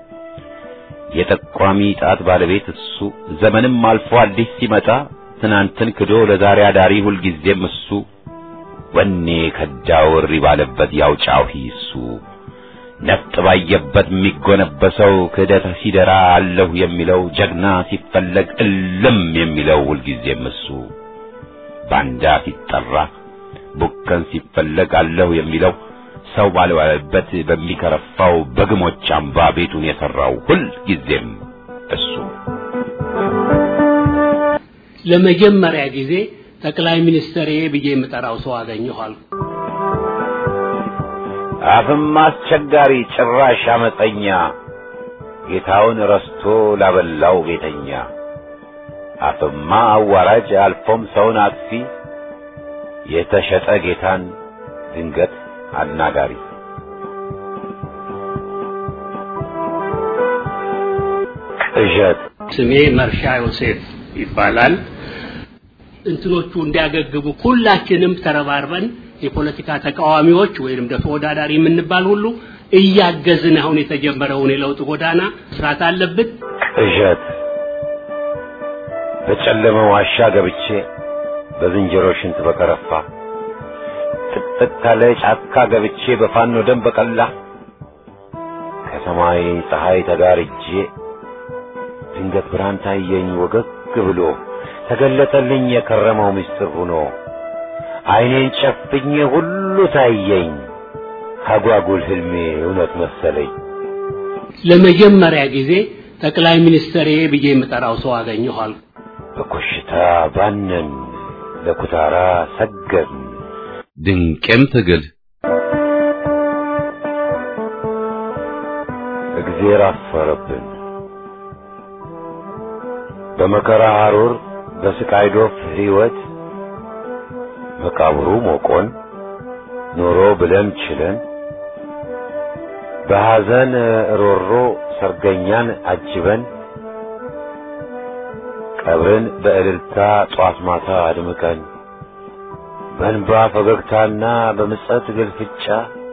የጠቋሚ ጣት ባለቤት እሱ ዘመንም አልፎ አዲስ ሲመጣ ትናንትን ክዶ ለዛሬ አዳሪ ሁል ጊዜም እሱ ወኔ ከዳውሪ ባለበት ያውጫው እሱ ነፍጥ ባየበት የሚጎነበሰው ክደት ሲደራ አለሁ የሚለው ጀግና ሲፈለግ እልም የሚለው ሁል ጊዜም እሱ ባንዳ ሲጠራ ቡከን ሲፈለግ አለሁ የሚለው ሰው ባልዋለበት በሚከረፋው በግሞች አምባ ቤቱን የሰራው ሁል ጊዜም እሱ ለመጀመሪያ ጊዜ ጠቅላይ ሚኒስትር ብዬ የምጠራው ሰው አገኘኋል አፍም አስቸጋሪ ጭራሽ አመፀኛ ጌታውን ረስቶ ላበላው ቤተኛ አፍማ አዋራጅ አልፎም ሰውን አጥፊ የተሸጠ ጌታን ድንገት አናጋሪ ቅዠት ስሜ መርሻ ዮሴፍ ይባላል እንትኖቹ እንዲያገግቡ ሁላችንም ተረባርበን የፖለቲካ ተቃዋሚዎች ወይንም ተወዳዳሪ የምንባል ሁሉ እያገዝን አሁን የተጀመረውን የለውጥ ጎዳና ስራት አለበት ቅዠት በጨለማ ዋሻ ገብቼ በዝንጀሮ ሽንት በከረፋ ጥቅጥቅ ካለ ጫካ ገብቼ በፋኖ ደም በቀላ ከሰማይ ፀሐይ ተጋርጄ ድንገት ብርሃን ታየኝ ወገግ ብሎ ተገለጠልኝ የከረመው ምስጢር ሆኖ አይኔን ጨፍኜ ሁሉ ታየኝ አጓጉል ህልሜ እውነት መሰለኝ ለመጀመሪያ ጊዜ ጠቅላይ ሚኒስትር ብዬ የምጠራው ሰው አገኘኋል በኮሽታ ባነን ለኩታራ ሰገድ ድንቅም ትግል እግዚአብሔር አፈረብን በመከራ ሐሩር በስቃይ ዶፍ ህይወት መቃብሩ ሞቆን ኖሮ ብለን ችለን በሐዘን ሮሮ ሰርገኛን አጅበን ቀብርን በእልልታ ጧት ማታ አድምቀን በእንባ ፈገግታና በምጸት ግልፍጫ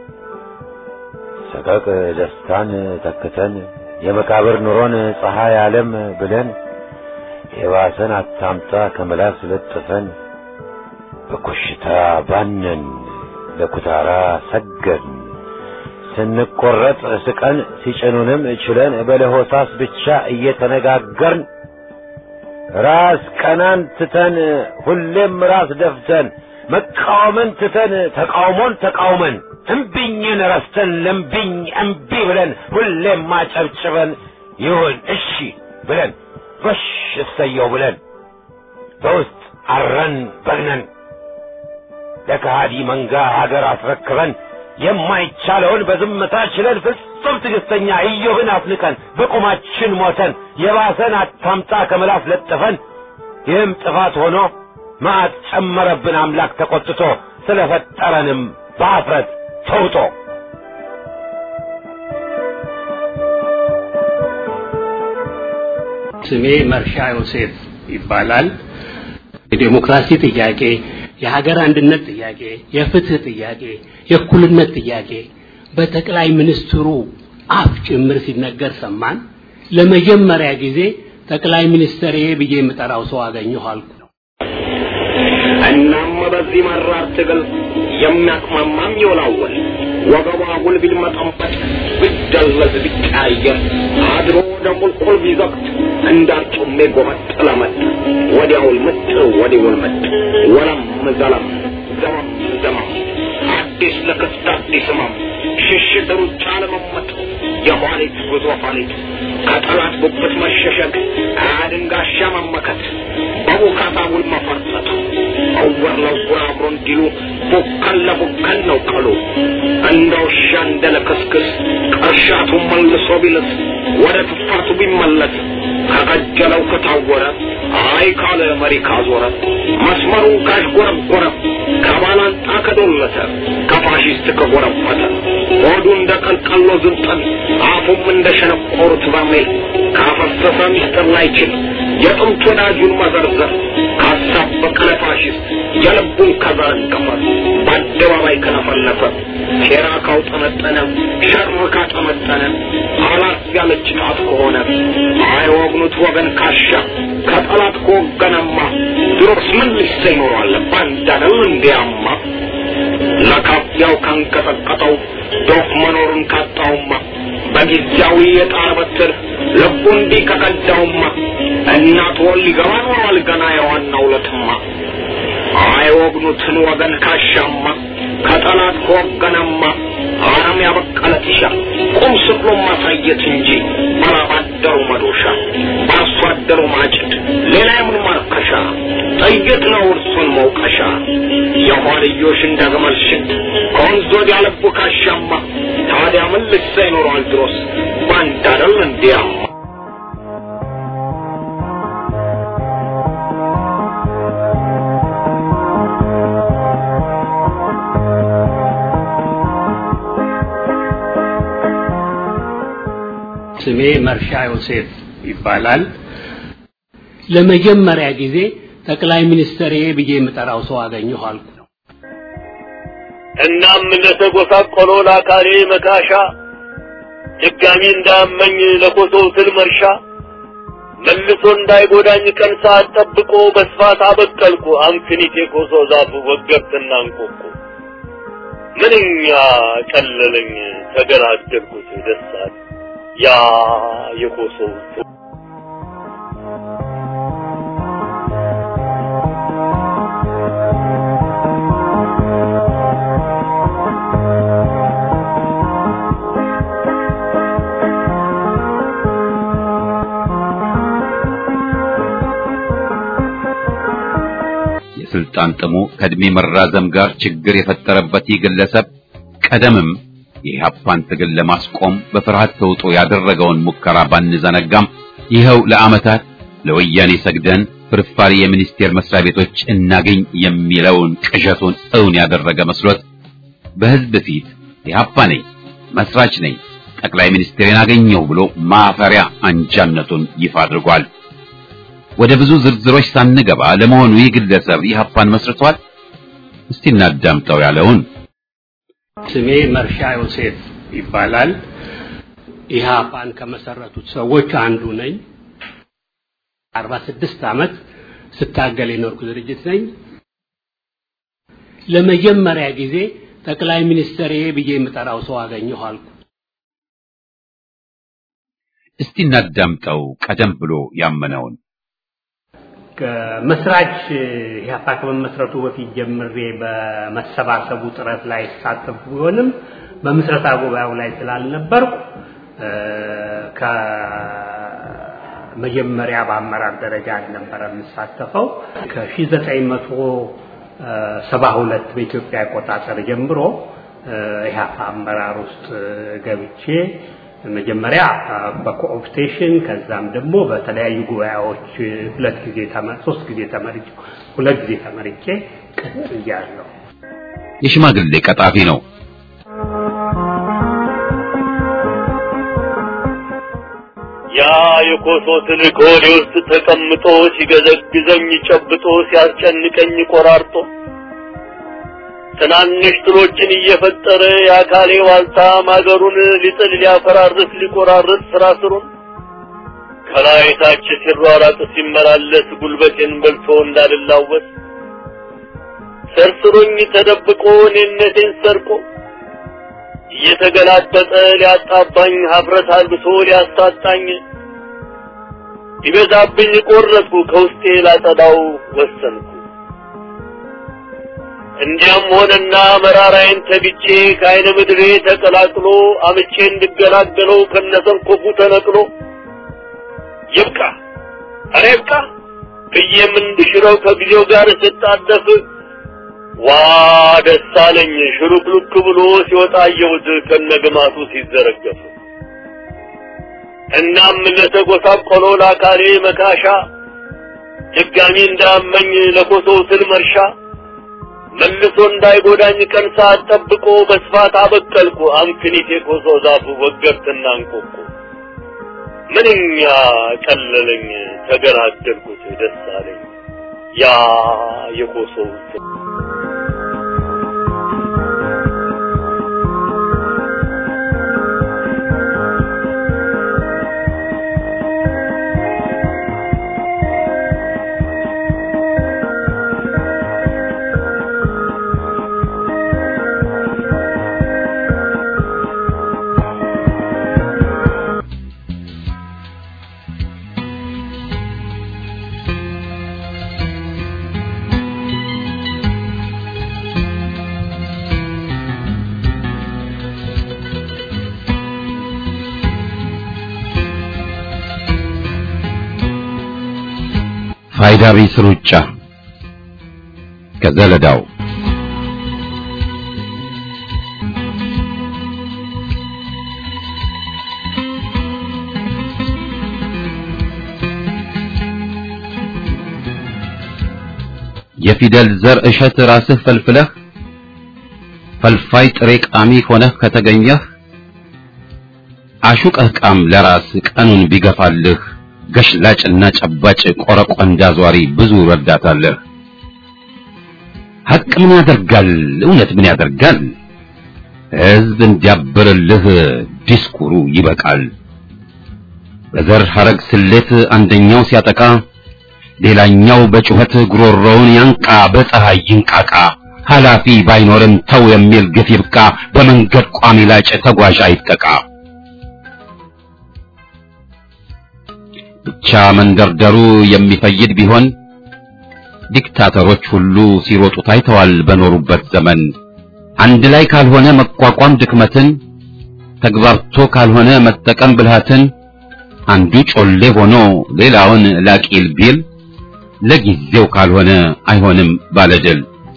ሰቀቅ ደስታን ተክተን የመቃብር ኑሮን ፀሐይ ዓለም ብለን የባሰን አታምጣ ከመላስ ለጥፈን በኮሽታ ባነን ለኩታራ ሰገድ ስንቆረጥ ስቀን ሲጭኑንም እችለን በለሆሳስ ብቻ እየተነጋገርን ራስ ቀናን ትተን ሁሌም ራስ ደፍተን መቃወምን ትተን ተቃውሞን ተቃውመን እምቢኝን ረስተን ለምቢኝ እምቢ ብለን ሁሌም ማጨብጭበን ይሁን እሺ ብለን ጎሽ እሰየው ብለን በውስጥ አረን በግነን ለከሃዲ መንጋ ሀገር አስረክበን የማይቻለውን በዝምታ ችለን ፍጹም ትዕግስተኛ ኢዮብን አፍንቀን በቁማችን ሞተን የባሰን አታምጣ ከመላስ ለጥፈን ይህም ጥፋት ሆኖ ማዕት ጨመረብን አምላክ ተቆጥቶ ስለፈጠረንም በአፍረት ተውጦ ስሜ መርሻ ዮሴፍ ይባላል የዲሞክራሲ ጥያቄ የሀገር አንድነት ጥያቄ የፍትህ ጥያቄ የእኩልነት ጥያቄ በጠቅላይ ሚኒስትሩ አፍ ጭምር ሲነገር ሰማን ለመጀመሪያ ጊዜ ጠቅላይ ሚኒስትር ብዬ የምጠራው ሰው አገኘኋል እናም በዚህ መራር ትግል የሚያቅማማም ይወላወል ወገቧ ጉልቢል መጠንበት ብደለዝ ቢቃየር አድሮ ደሙልቁል ቢዘግት እንዳርጩሜ ጎመጥለመት ወዲያውል ምጥ ወዲያውል ምጥ ወለም ዘለም ዘመም ዘመም አዲስ ለክስት አዲስ ህመም ሽሽት ሩጫ ለመመጥ የኋሊት ጉዞ ኋሊት ከጠላት ጉብት መሸሸግ አድንጋሻ መመከት በቡካታ ውል መፈርጠጥ አወር ለውር አብሮ እንዲሉ ቡከን ለቡከን ነው ቀሉ እንደ ውሻ እንደ ለከስክስ ቀርሻቱ መልሶ ቢልስ ወደ ትፋቱ ቢመለስ ከቀጀለው ከታወረ አይ ካለ መሪ ካዞረ መስመሩ ካሽጎረጎረ ከባላንጣ ከዶለተ ከፋሺስት ከጎረፈተ ሆዱ እንደ ቀልቀሎ ዝንጠን አፉም እንደ ሸነቆሩት በሜል ካፈሰሰ ሚስጥር ላይችል የጥንት ወዳጁን መዘርዘር ካሳብ በቀለ ፋሺስት የልቡን ከዘረገፈ በአደባባይ ከነፈለፈ ሴራ ካውጠነጠነ ሸር ካጠመጠነ አላት ያለች ጣት ከሆነ አይወግኑት ወገን ካሻ ከጠላት ከወገነማ ድሮስ ምን ሊሰኝ ኖሯል ባንዳነው እንዲያማ ለካፊያው ካንቀጠቀጠው ዶፍ መኖሩን ካጣውማ በጊዜያዊ የጣር በትር ልቡ እንዲህ ከቀዳውማ እናት ወል ሊገባ ኖሯል ገና የዋናው ለትማ አይወግኑትን ወገን ካሻማ ከጠላት ከወገነማ አረም ያበቀለ ጢሻ ቁም ስቅሎ ማሳየት እንጂ ባላባት አደሩ መዶሻ ባርሶ አደሩ ማጭድ ሌላ የምን ማርከሻ ጠይቅ ነው እርሱን መውቀሻ የኋልዮሽ እንደገመልሽን ከወንዝ ወዲያ ልቡ ካሻማ ታዲያ ምን ልሳ ይኖረዋል ድሮስ ባንድ አይደል እንዲያማ ስሜ መርሻ ዮሴፍ ይባላል። ለመጀመሪያ ጊዜ ጠቅላይ ሚኒስትር ብዬ የምጠራው ሰው አገኘሁ አልኩ። እናም ለተጎሳቆሎ ለአካሌ መካሻ ድጋሚ እንዳመኝ ለኮሶው ትል መርሻ መልሶ እንዳይጎዳኝ ቀን ሰዓት ጠብቆ በስፋት አበቀልኩ አምክኒቴ ኮሶ ዛፉ ወገብትና እንቆቆ ምንኛ ቀለለኝ ተገላገልኩት ደስታል ያ የኮሶው የስልጣን ጥሙ ከእድሜ መራዘም ጋር ችግር የፈጠረበት ግለሰብ ቀደምም የኢህአፓን ትግል ለማስቆም በፍርሃት ተውጦ ያደረገውን ሙከራ ባንዘነጋም ይኸው ለዓመታት ለወያኔ ሰግደን ፍርፋሪ የሚኒስቴር መስሪያ ቤቶች እናገኝ የሚለውን ቅዠቱን እውን ያደረገ መስሎት በህዝብ ፊት ኢህአፓ ነኝ መስራች ነኝ ጠቅላይ ሚኒስትሬን አገኘው ብሎ ማፈሪያ አንጃነቱን ይፋ አድርጓል። ወደ ብዙ ዝርዝሮች ሳንገባ ለመሆኑ ይህ ግለሰብ ኢህአፓን መስርቷል? እስቲ እናዳምጠው ያለውን። ስሜ መርሻ ዮሴፍ ይባላል። ኢህአፓን ከመሰረቱት ሰዎች አንዱ ነኝ። አርባ ስድስት ዓመት ስታገል የኖርኩ ድርጅት ነኝ። ለመጀመሪያ ጊዜ ጠቅላይ ሚኒስትር ብዬ የምጠራው ሰው አገኘሁ አልኩ። እስቲ እናዳምጠው ቀደም ብሎ ያመነውን። ከመስራች ኢህአፓ ከመመስረቱ በፊት ጀምሬ በመሰባሰቡ ጥረት ላይ ተሳተፍኩ ቢሆንም በመስረታ ጉባኤው ላይ ስላልነበርኩ ከመጀመሪያ በአመራር ደረጃ ነበር የምሳተፈው። ከ1972 በኢትዮጵያ አቆጣጠር ጀምሮ ኢህአፓ አመራር ውስጥ ገብቼ መጀመሪያ በኮኦፕቴሽን ከዛም ደግሞ በተለያዩ ጉባኤዎች ሁለት ጊዜ ተመር ሶስት ጊዜ ተመርጬ ሁለት ጊዜ ተመርጬ ቀጥያለሁ። የሽማግሌ ቀጣፊ ነው። ያ የኮሶ ትል ከወዴ ውስጥ ተቀምጦ ሲገዘግዘኝ ጨብጦ ሲያስጨንቀኝ ቆራርጦ ትናንሽ ትሎችን እየፈጠረ ያካሌ ዋልታ ማገሩን ሊጥል ሊያፈራርስ ሊቆራርጥ ስራስሩን ከላይ ታች ሲሯራጥ ሲመላለስ ጉልበቴን በልቶ እንዳልላወስ ሰርስሩኝ ተደብቆ እኔነቴን ሰርቆ እየተገላጠጠ ሊያጣባኝ ሀፍረት አልብሶ ሊያሳጣኝ ይበዛብኝ ቆረጥኩ ከውስጤ ላጠዳው ወሰንኩ። እንዲያም ሆነና መራራዬን ተግቼ ከአይነ ምድሬ ተቀላቅሎ አምጬ እንድገላገለው ከነሰንኮፉ ተነቅሎ ይብቃ ኧረ ይብቃ ብዬም እንድሽረው ከጊዜው ጋር ስጣደፍ ዋ ደስ አለኝ ሽሩክሉክ ብሎ ሲወጣ አየሁት ከነግማቱ ሲዘረገፍ። እናም ለተጎሳቆሎ ለአካሌ መካሻ ድጋሚ እንዳመኝ ለኮሶው ትል መርሻ መልሶ እንዳይጎዳኝ ቀን ሰዓት ጠብቆ በስፋት አበቀልኩ አምክኒቴ ኮሶ ዛፉ ወገብትና እንቆቆ ምንኛ ቀለለኝ ተገላገልኩት ደስ አለኝ ያ የኮሶው ፋይዳ ቢስ ሩጫ ከዘለዳው የፊደል ዘር እሸት ራስህ ፈልፍለህ ፈልፋይ ጥሬ ቃሚ ሆነህ ከተገኘህ አሹቀህ ቃም ለራስ ቀኑን ቢገፋልህ ገሽላጭና ጨባጭ ቆረቆንዳ ዟሪ ብዙ ረዳታለህ። ሐቅ ምን ያደርጋል እውነት ምን ያደርጋል ሕዝብ እንዲያብርልህ ዲስኩሩ ይበቃል። በዘር ሐረግ ስሌት አንደኛው ሲያጠቃ ሌላኛው በጩኸት ጉሮሮውን ያንቃ በፀሐይ ይንቃቃ። ኃላፊ ባይኖርም ተው የሚል ግፍ ይብቃ በመንገድ ቋሚ ላጭ ተጓዥ አይጠቃ። ብቻ መንደርደሩ የሚፈይድ ቢሆን ዲክታተሮች ሁሉ ሲሮጡ ታይተዋል በኖሩበት ዘመን። አንድ ላይ ካልሆነ መቋቋም ድክመትን ተግባርቶ ካልሆነ መጠቀም ብልሃትን አንዱ ጮሌ ሆኖ ሌላውን ላቂል ቢል ለጊዜው ካልሆነ አይሆንም ባለድል።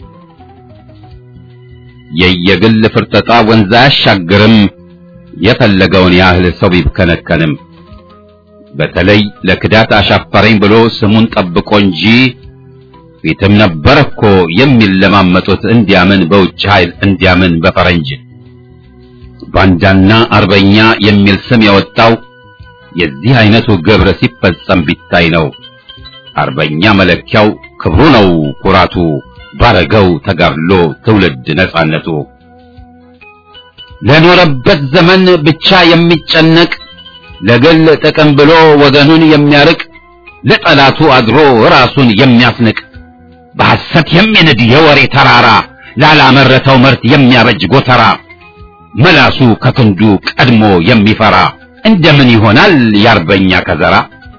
የየግል ፍርጠጣ ወንዝ አያሻግርም የፈለገውን ያህል ሰው ቢብከነከንም። በተለይ ለክዳት አሻፈረኝ ብሎ ስሙን ጠብቆ እንጂ ፊትም ነበር እኮ የሚለማመጡት እንዲያምን በውጭ ኃይል እንዲያምን በፈረንጅ። ባንዳና አርበኛ የሚል ስም ያወጣው የዚህ አይነቱ ግብር ሲፈጸም ቢታይ ነው። አርበኛ መለኪያው ክብሩ ነው ኩራቱ ባረገው ተጋድሎ ትውልድ ነጻነቱ። ለኖረበት ዘመን ብቻ የሚጨነቅ ለግል ጥቅም ብሎ ወገኑን የሚያርቅ ለጠላቱ አድሮ ራሱን የሚያስንቅ በሐሰት የሚንድ የወሬ ተራራ ላላመረተው ምርት የሚያበጅ ጎተራ መላሱ ከክንዱ ቀድሞ የሚፈራ እንደምን ይሆናል የአርበኛ ከዘራ?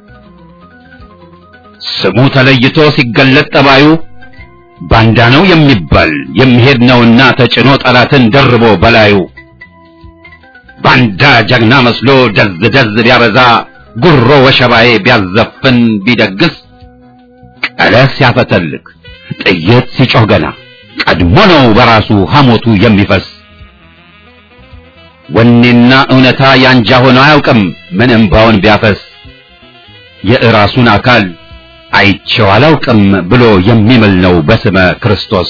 ስሙ ተለይቶ ሲገለጥ ጠባዩ ባንዳ ነው የሚባል የሚሄድ ነውና ተጭኖ ጠላትን ደርቦ በላዩ። ባንዳ ጀግና መስሎ ደዝ ደዝ ቢያበዛ ጉሮ ወሸባዬ ቢያዘፍን ቢደግስ ቀለስ ሲያፈተልክ ጥይት ሲጮህ ገና ቀድሞ ነው በራሱ ሐሞቱ የሚፈስ። ወኔና እውነታ ያንጃ ሆኖ አያውቅም ምን እምባውን ቢያፈስ። የራሱን አካል አይቼው አላውቅም ብሎ የሚምል ነው በስመ ክርስቶስ።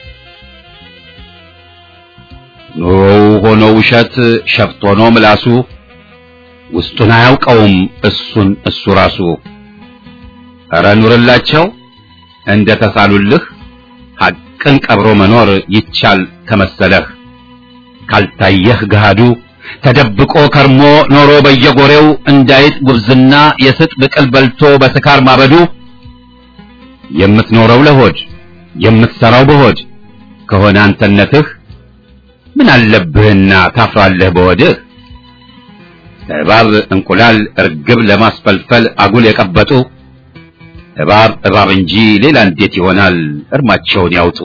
ኑሮው ሆኖ ውሸት ሸፍቶ ሆኖ ምላሱ ውስጡን አያውቀውም እሱን እሱ ራሱ። ኧረ ኑርላቸው እንደ ተሳሉልህ ሐቅን ቀብሮ መኖር ይቻል ከመሰለህ። ካልታየህ ገሃዱ ተደብቆ ከርሞ ኖሮ በየጎሬው እንዳይጥ ጉብዝና የስጥ ብቅል በልቶ በስካር ማበዱ። የምትኖረው ለሆድ የምትሰራው በሆድ ከሆነ አንተነትህ ምን አለብህና ታፍራለህ በወድህ። እባብ እንቁላል እርግብ ለማስፈልፈል አጉል የቀበጡ እባብ እባብ እንጂ ሌላ እንዴት ይሆናል እርማቸውን ያውጡ።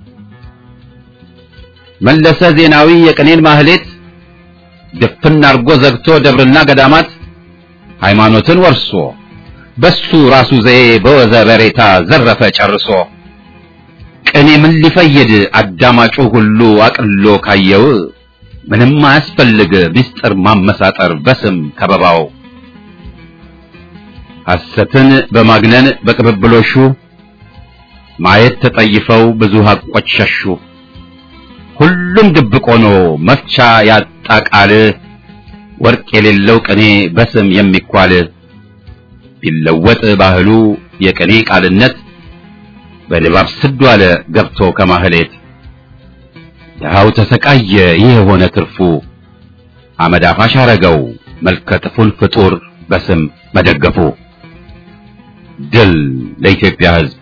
መለሰ ዜናዊ የቅኔን ማህሌት ድፍን አርጎ ዘግቶ ደብርና ገዳማት ሃይማኖትን ወርሶ በሱ ራሱ ዘዬ በወዘ በሬታ ዘረፈ ጨርሶ። ቅኔ ምን ሊፈይድ አዳማጩ ሁሉ አቅሎ ካየው ምንም አያስፈልግ ምስጢር ማመሳጠር በስም ከበባው። ሐሰትን በማግነን በቅብብሎሹ ማየት ተጠይፈው ብዙ ሐቆች ሸሹ። ሁሉም ድብቅ ሆኖ መፍቻ ያጣ ቃል ወርቅ የሌለው ቅኔ በስም የሚኳል። ቢለወጥ ባህሉ የቅኔ ቃልነት በድባብ ስዱ አለ ገብቶ ከማህሌት። ድሃው ተሰቃየ ይህ የሆነ ትርፉ አመዳፋሽ አረገው መልከጥፉን ፍጡር በስም መደገፉ። ድል ለኢትዮጵያ ሕዝብ።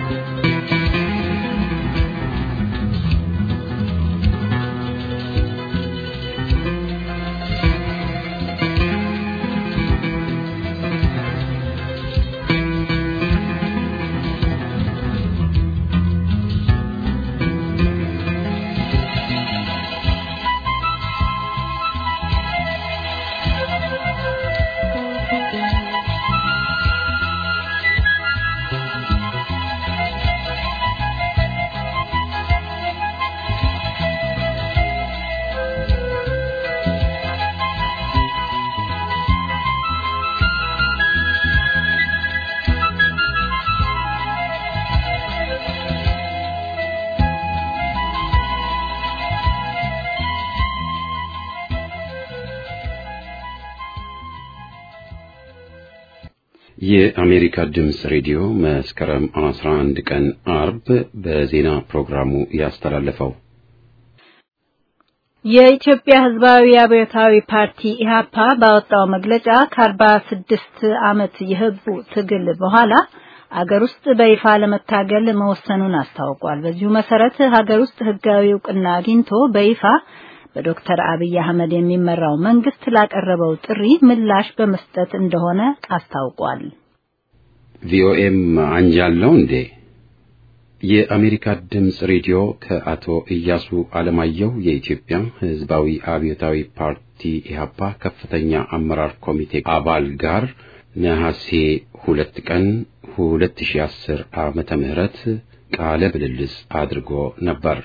የአሜሪካ ድምጽ ሬዲዮ መስከረም አስራ አንድ ቀን አርብ በዜና ፕሮግራሙ ያስተላለፈው የኢትዮጵያ ሕዝባዊ አብዮታዊ ፓርቲ ኢህአፓ ባወጣው መግለጫ ከአርባ ስድስት ዓመት የህዝቡ ትግል በኋላ ሀገር ውስጥ በይፋ ለመታገል መወሰኑን አስታውቋል። በዚሁ መሰረት ሀገር ውስጥ ህጋዊ ዕውቅና አግኝቶ በይፋ በዶክተር አብይ አህመድ የሚመራው መንግስት ላቀረበው ጥሪ ምላሽ በመስጠት እንደሆነ አስታውቋል። ቪኦኤም አንጃለው እንዴ የአሜሪካ ድምጽ ሬዲዮ ከአቶ ኢያሱ አለማየሁ የኢትዮጵያ ሕዝባዊ አብዮታዊ ፓርቲ ኢህአፓ ከፍተኛ አመራር ኮሚቴ አባል ጋር ነሐሴ ሁለት ቀን ሁለት ሺህ አስር ዓመተ ምህረት ቃለ ምልልስ አድርጎ ነበር።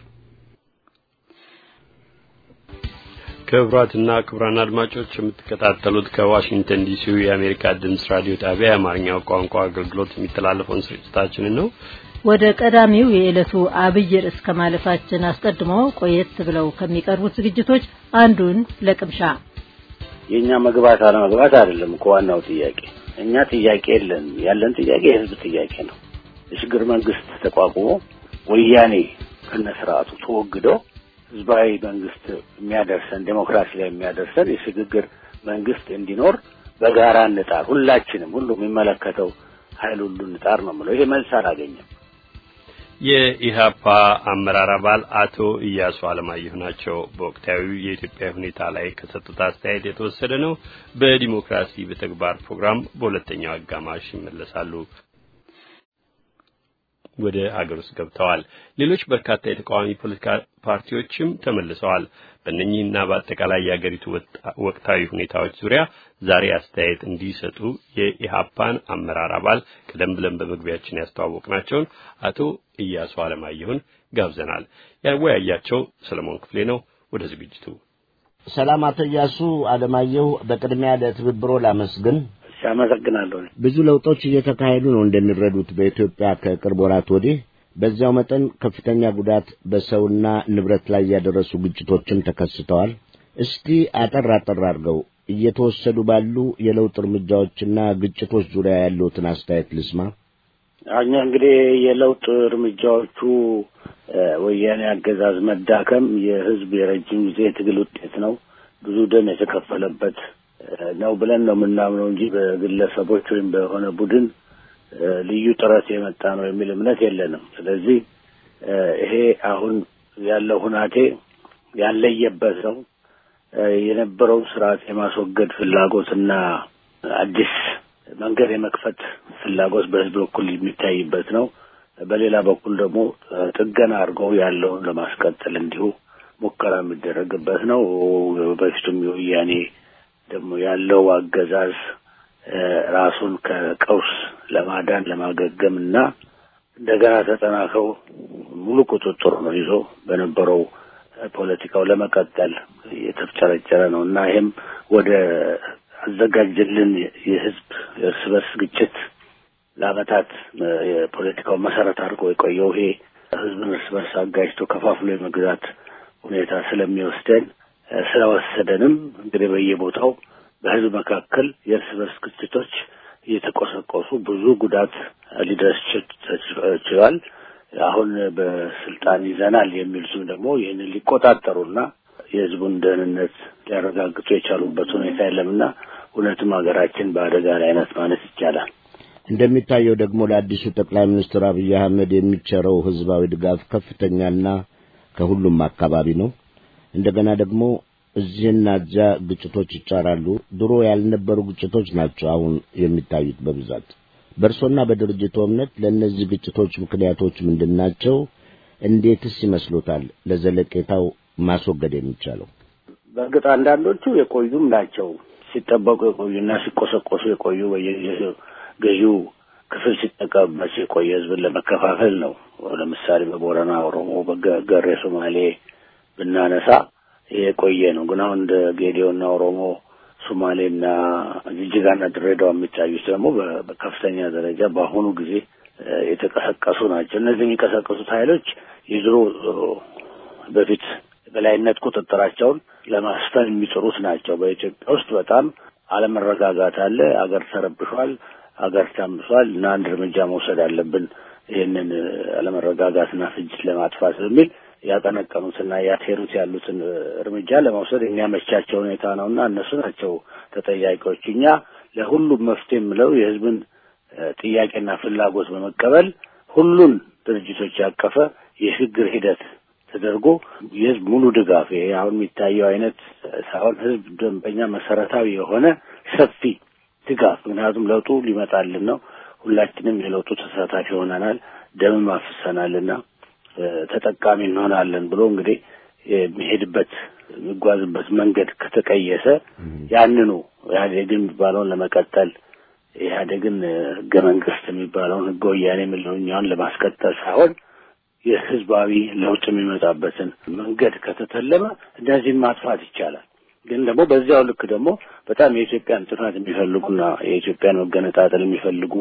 ክቡራትና ክቡራን አድማጮች የምትከታተሉት ከዋሽንግተን ዲሲ የአሜሪካ ድምጽ ራዲዮ ጣቢያ የአማርኛው ቋንቋ አገልግሎት የሚተላለፈውን ስርጭታችንን ነው። ወደ ቀዳሚው የዕለቱ አብይ ርዕስ ከማለፋችን አስቀድሞ ቆየት ብለው ከሚቀርቡት ዝግጅቶች አንዱን ለቅምሻ የኛ መግባት አለ መግባት አይደለም እኮ ዋናው ጥያቄ። እኛ ጥያቄ የለን፣ ያለን ጥያቄ የህዝብ ጥያቄ ነው። የሽግግር መንግስት ተቋቁሞ ወያኔ ከነስርዓቱ ተወግዶ ህዝባዊ መንግስት የሚያደርሰን ዴሞክራሲ ላይ የሚያደርሰን የሽግግር መንግስት እንዲኖር በጋራ እንጣር፣ ሁላችንም ሁሉ የሚመለከተው ኃይል ሁሉ እንጣር ነው ማለት። ይሄ መልስ አላገኘም። የኢህአፓ አመራር አባል አቶ ኢያሱ አለማየሁ ናቸው። በወቅታዊ የኢትዮጵያ ሁኔታ ላይ ከሰጡት አስተያየት የተወሰደ ነው። በዲሞክራሲ በተግባር ፕሮግራም በሁለተኛው አጋማሽ ይመለሳሉ። ወደ አገር ውስጥ ገብተዋል። ሌሎች በርካታ የተቃዋሚ ፖለቲካ ፓርቲዎችም ተመልሰዋል። በእነኚህና በአጠቃላይ የአገሪቱ ወቅታዊ ሁኔታዎች ዙሪያ ዛሬ አስተያየት እንዲሰጡ የኢህአፓን አመራር አባል ቀደም ብለን በመግቢያችን ያስተዋወቅናቸውን አቶ ኢያሱ አለማየሁን ጋብዘናል። ያወያያቸው ሰለሞን ክፍሌ ነው። ወደ ዝግጅቱ። ሰላም አቶ ኢያሱ አለማየሁ፣ በቅድሚያ ለትብብሮ ላመስግን። አመሰግናለሁ። ብዙ ለውጦች እየተካሄዱ ነው እንደሚረዱት በኢትዮጵያ ከቅርብ ወራት ወዲህ። በዚያው መጠን ከፍተኛ ጉዳት በሰውና ንብረት ላይ ያደረሱ ግጭቶችም ተከስተዋል። እስቲ አጠር አጠር አድርገው እየተወሰዱ ባሉ የለውጥ እርምጃዎችና ግጭቶች ዙሪያ ያለውትን አስተያየት ልስማ። አኛ እንግዲህ የለውጥ እርምጃዎቹ ወያኔ አገዛዝ መዳከም የህዝብ የረጅም ጊዜ ትግል ውጤት ነው። ብዙ ደም የተከፈለበት ነው ብለን ነው የምናምነው እንጂ በግለሰቦች ወይም በሆነ ቡድን ልዩ ጥረት የመጣ ነው የሚል እምነት የለንም። ስለዚህ ይሄ አሁን ያለው ሁናቴ ያለየበት ነው። የነበረው ስርዓት የማስወገድ ፍላጎትና አዲስ መንገድ የመክፈት ፍላጎት በህዝብ በኩል የሚታይበት ነው። በሌላ በኩል ደግሞ ጥገና አድርገው ያለውን ለማስቀጠል እንዲሁ ሙከራ የሚደረግበት ነው። በፊቱም የወያኔ ደግሞ ያለው አገዛዝ ራሱን ከቀውስ ለማዳን ለማገገምና እንደገና ተጠናክረው ሙሉ ቁጥጥር ነው ይዞ በነበረው ፖለቲካው ለመቀጠል የተፍጨረጨረ ነውና ይሄም ወደ አዘጋጅልን የህዝብ እርስ በርስ ግጭት ለዓመታት የፖለቲካው መሰረት አድርጎ የቆየው ይሄ ህዝብን እርስ በርስ አጋጭቶ ከፋፍሎ የመግዛት ሁኔታ ስለሚወስደን ስለወሰደንም እንግዲህ በየቦታው በህዝብ መካከል የእርስ በርስ ግጭቶች እየተቆሰቆሱ ብዙ ጉዳት ሊደርስ ይችላል። አሁን በስልጣን ይዘናል የሚሉት ደግሞ ይህንን ሊቆጣጠሩና የህዝቡን ደህንነት ሊያረጋግጡ የቻሉበት ሁኔታ የለምና እውነትም ሀገራችን በአደጋ ላይ ናት ማለት ይቻላል። እንደሚታየው ደግሞ ለአዲሱ ጠቅላይ ሚኒስትር አብይ አህመድ የሚቸረው ህዝባዊ ድጋፍ ከፍተኛና ከሁሉም አካባቢ ነው። እንደገና ደግሞ እዚህና እዚያ ግጭቶች ይጫራሉ። ድሮ ያልነበሩ ግጭቶች ናቸው አሁን የሚታዩት በብዛት። በእርሶና በድርጅቱ እምነት ለእነዚህ ግጭቶች ምክንያቶች ምንድናቸው? እንዴትስ ይመስሉታል ለዘለቄታው ማስወገድ የሚቻለው? በእርግጥ አንዳንዶቹ የቆዩም ናቸው። ሲጠበቁ የቆዩና ሲቆሰቆሱ የቆዩ በየጊዜው ገዢው ክፍል ሲጠቀምባቸው የቆየ ህዝብን ለመከፋፈል ነው። ለምሳሌ በቦረና ኦሮሞ፣ በገሬ ሶማሌ ብናነሳ የቆየ ነው። ግን አሁን እንደ ጌዲዮና ኦሮሞ፣ ሶማሌና ጅጅጋና ድሬዳዋ የሚታዩት ደግሞ በከፍተኛ ደረጃ በአሁኑ ጊዜ የተቀሰቀሱ ናቸው። እነዚህ የሚቀሰቀሱት ኃይሎች የድሮ በፊት በላይነት ቁጥጥራቸውን ለማስፈን የሚጥሩት ናቸው። በኢትዮጵያ ውስጥ በጣም አለመረጋጋት አለ። አገር ተረብሿል። ሀገር ታምሷል እና አንድ እርምጃ መውሰድ አለብን ይሄንን አለመረጋጋትና ፍጅት ለማጥፋት በሚል ያቀነቀኑትና ያቴሩት ያሉትን እርምጃ ለመውሰድ የሚያመቻቸው ሁኔታ ነውና እነሱ ናቸው ተጠያቂዎች። እኛ ለሁሉም መፍትሄ ምለው የህዝብን ጥያቄና ፍላጎት በመቀበል ሁሉን ድርጅቶች ያቀፈ የሽግግር ሂደት ተደርጎ የህዝብ ሙሉ ድጋፍ አሁን የሚታየው አይነት ሳይሆን ህዝብ ደንበኛ መሰረታዊ የሆነ ሰፊ ድጋፍ ምክንያቱም ለውጡ ሊመጣልን ነው ሁላችንም የለውጡ ተሳታፊ ሆነናል ደም አፍሰናልና ተጠቃሚ እንሆናለን ብሎ እንግዲህ የሚሄድበት የሚጓዝበት መንገድ ከተቀየሰ ያንኑ ኢህአዴግን የሚባለውን ለመቀጠል ኢህአዴግን ህገ መንግስት የሚባለውን ህገ ወያኔ የሚለውን ለማስቀጠል ሳይሆን የህዝባዊ ለውጥ የሚመጣበትን መንገድ ከተተለመ እንደዚህ ማጥፋት ይቻላል። ግን ደግሞ በዚያው ልክ ደግሞ በጣም የኢትዮጵያን ጥፋት የሚፈልጉና የኢትዮጵያን መገነጣጠል የሚፈልጉ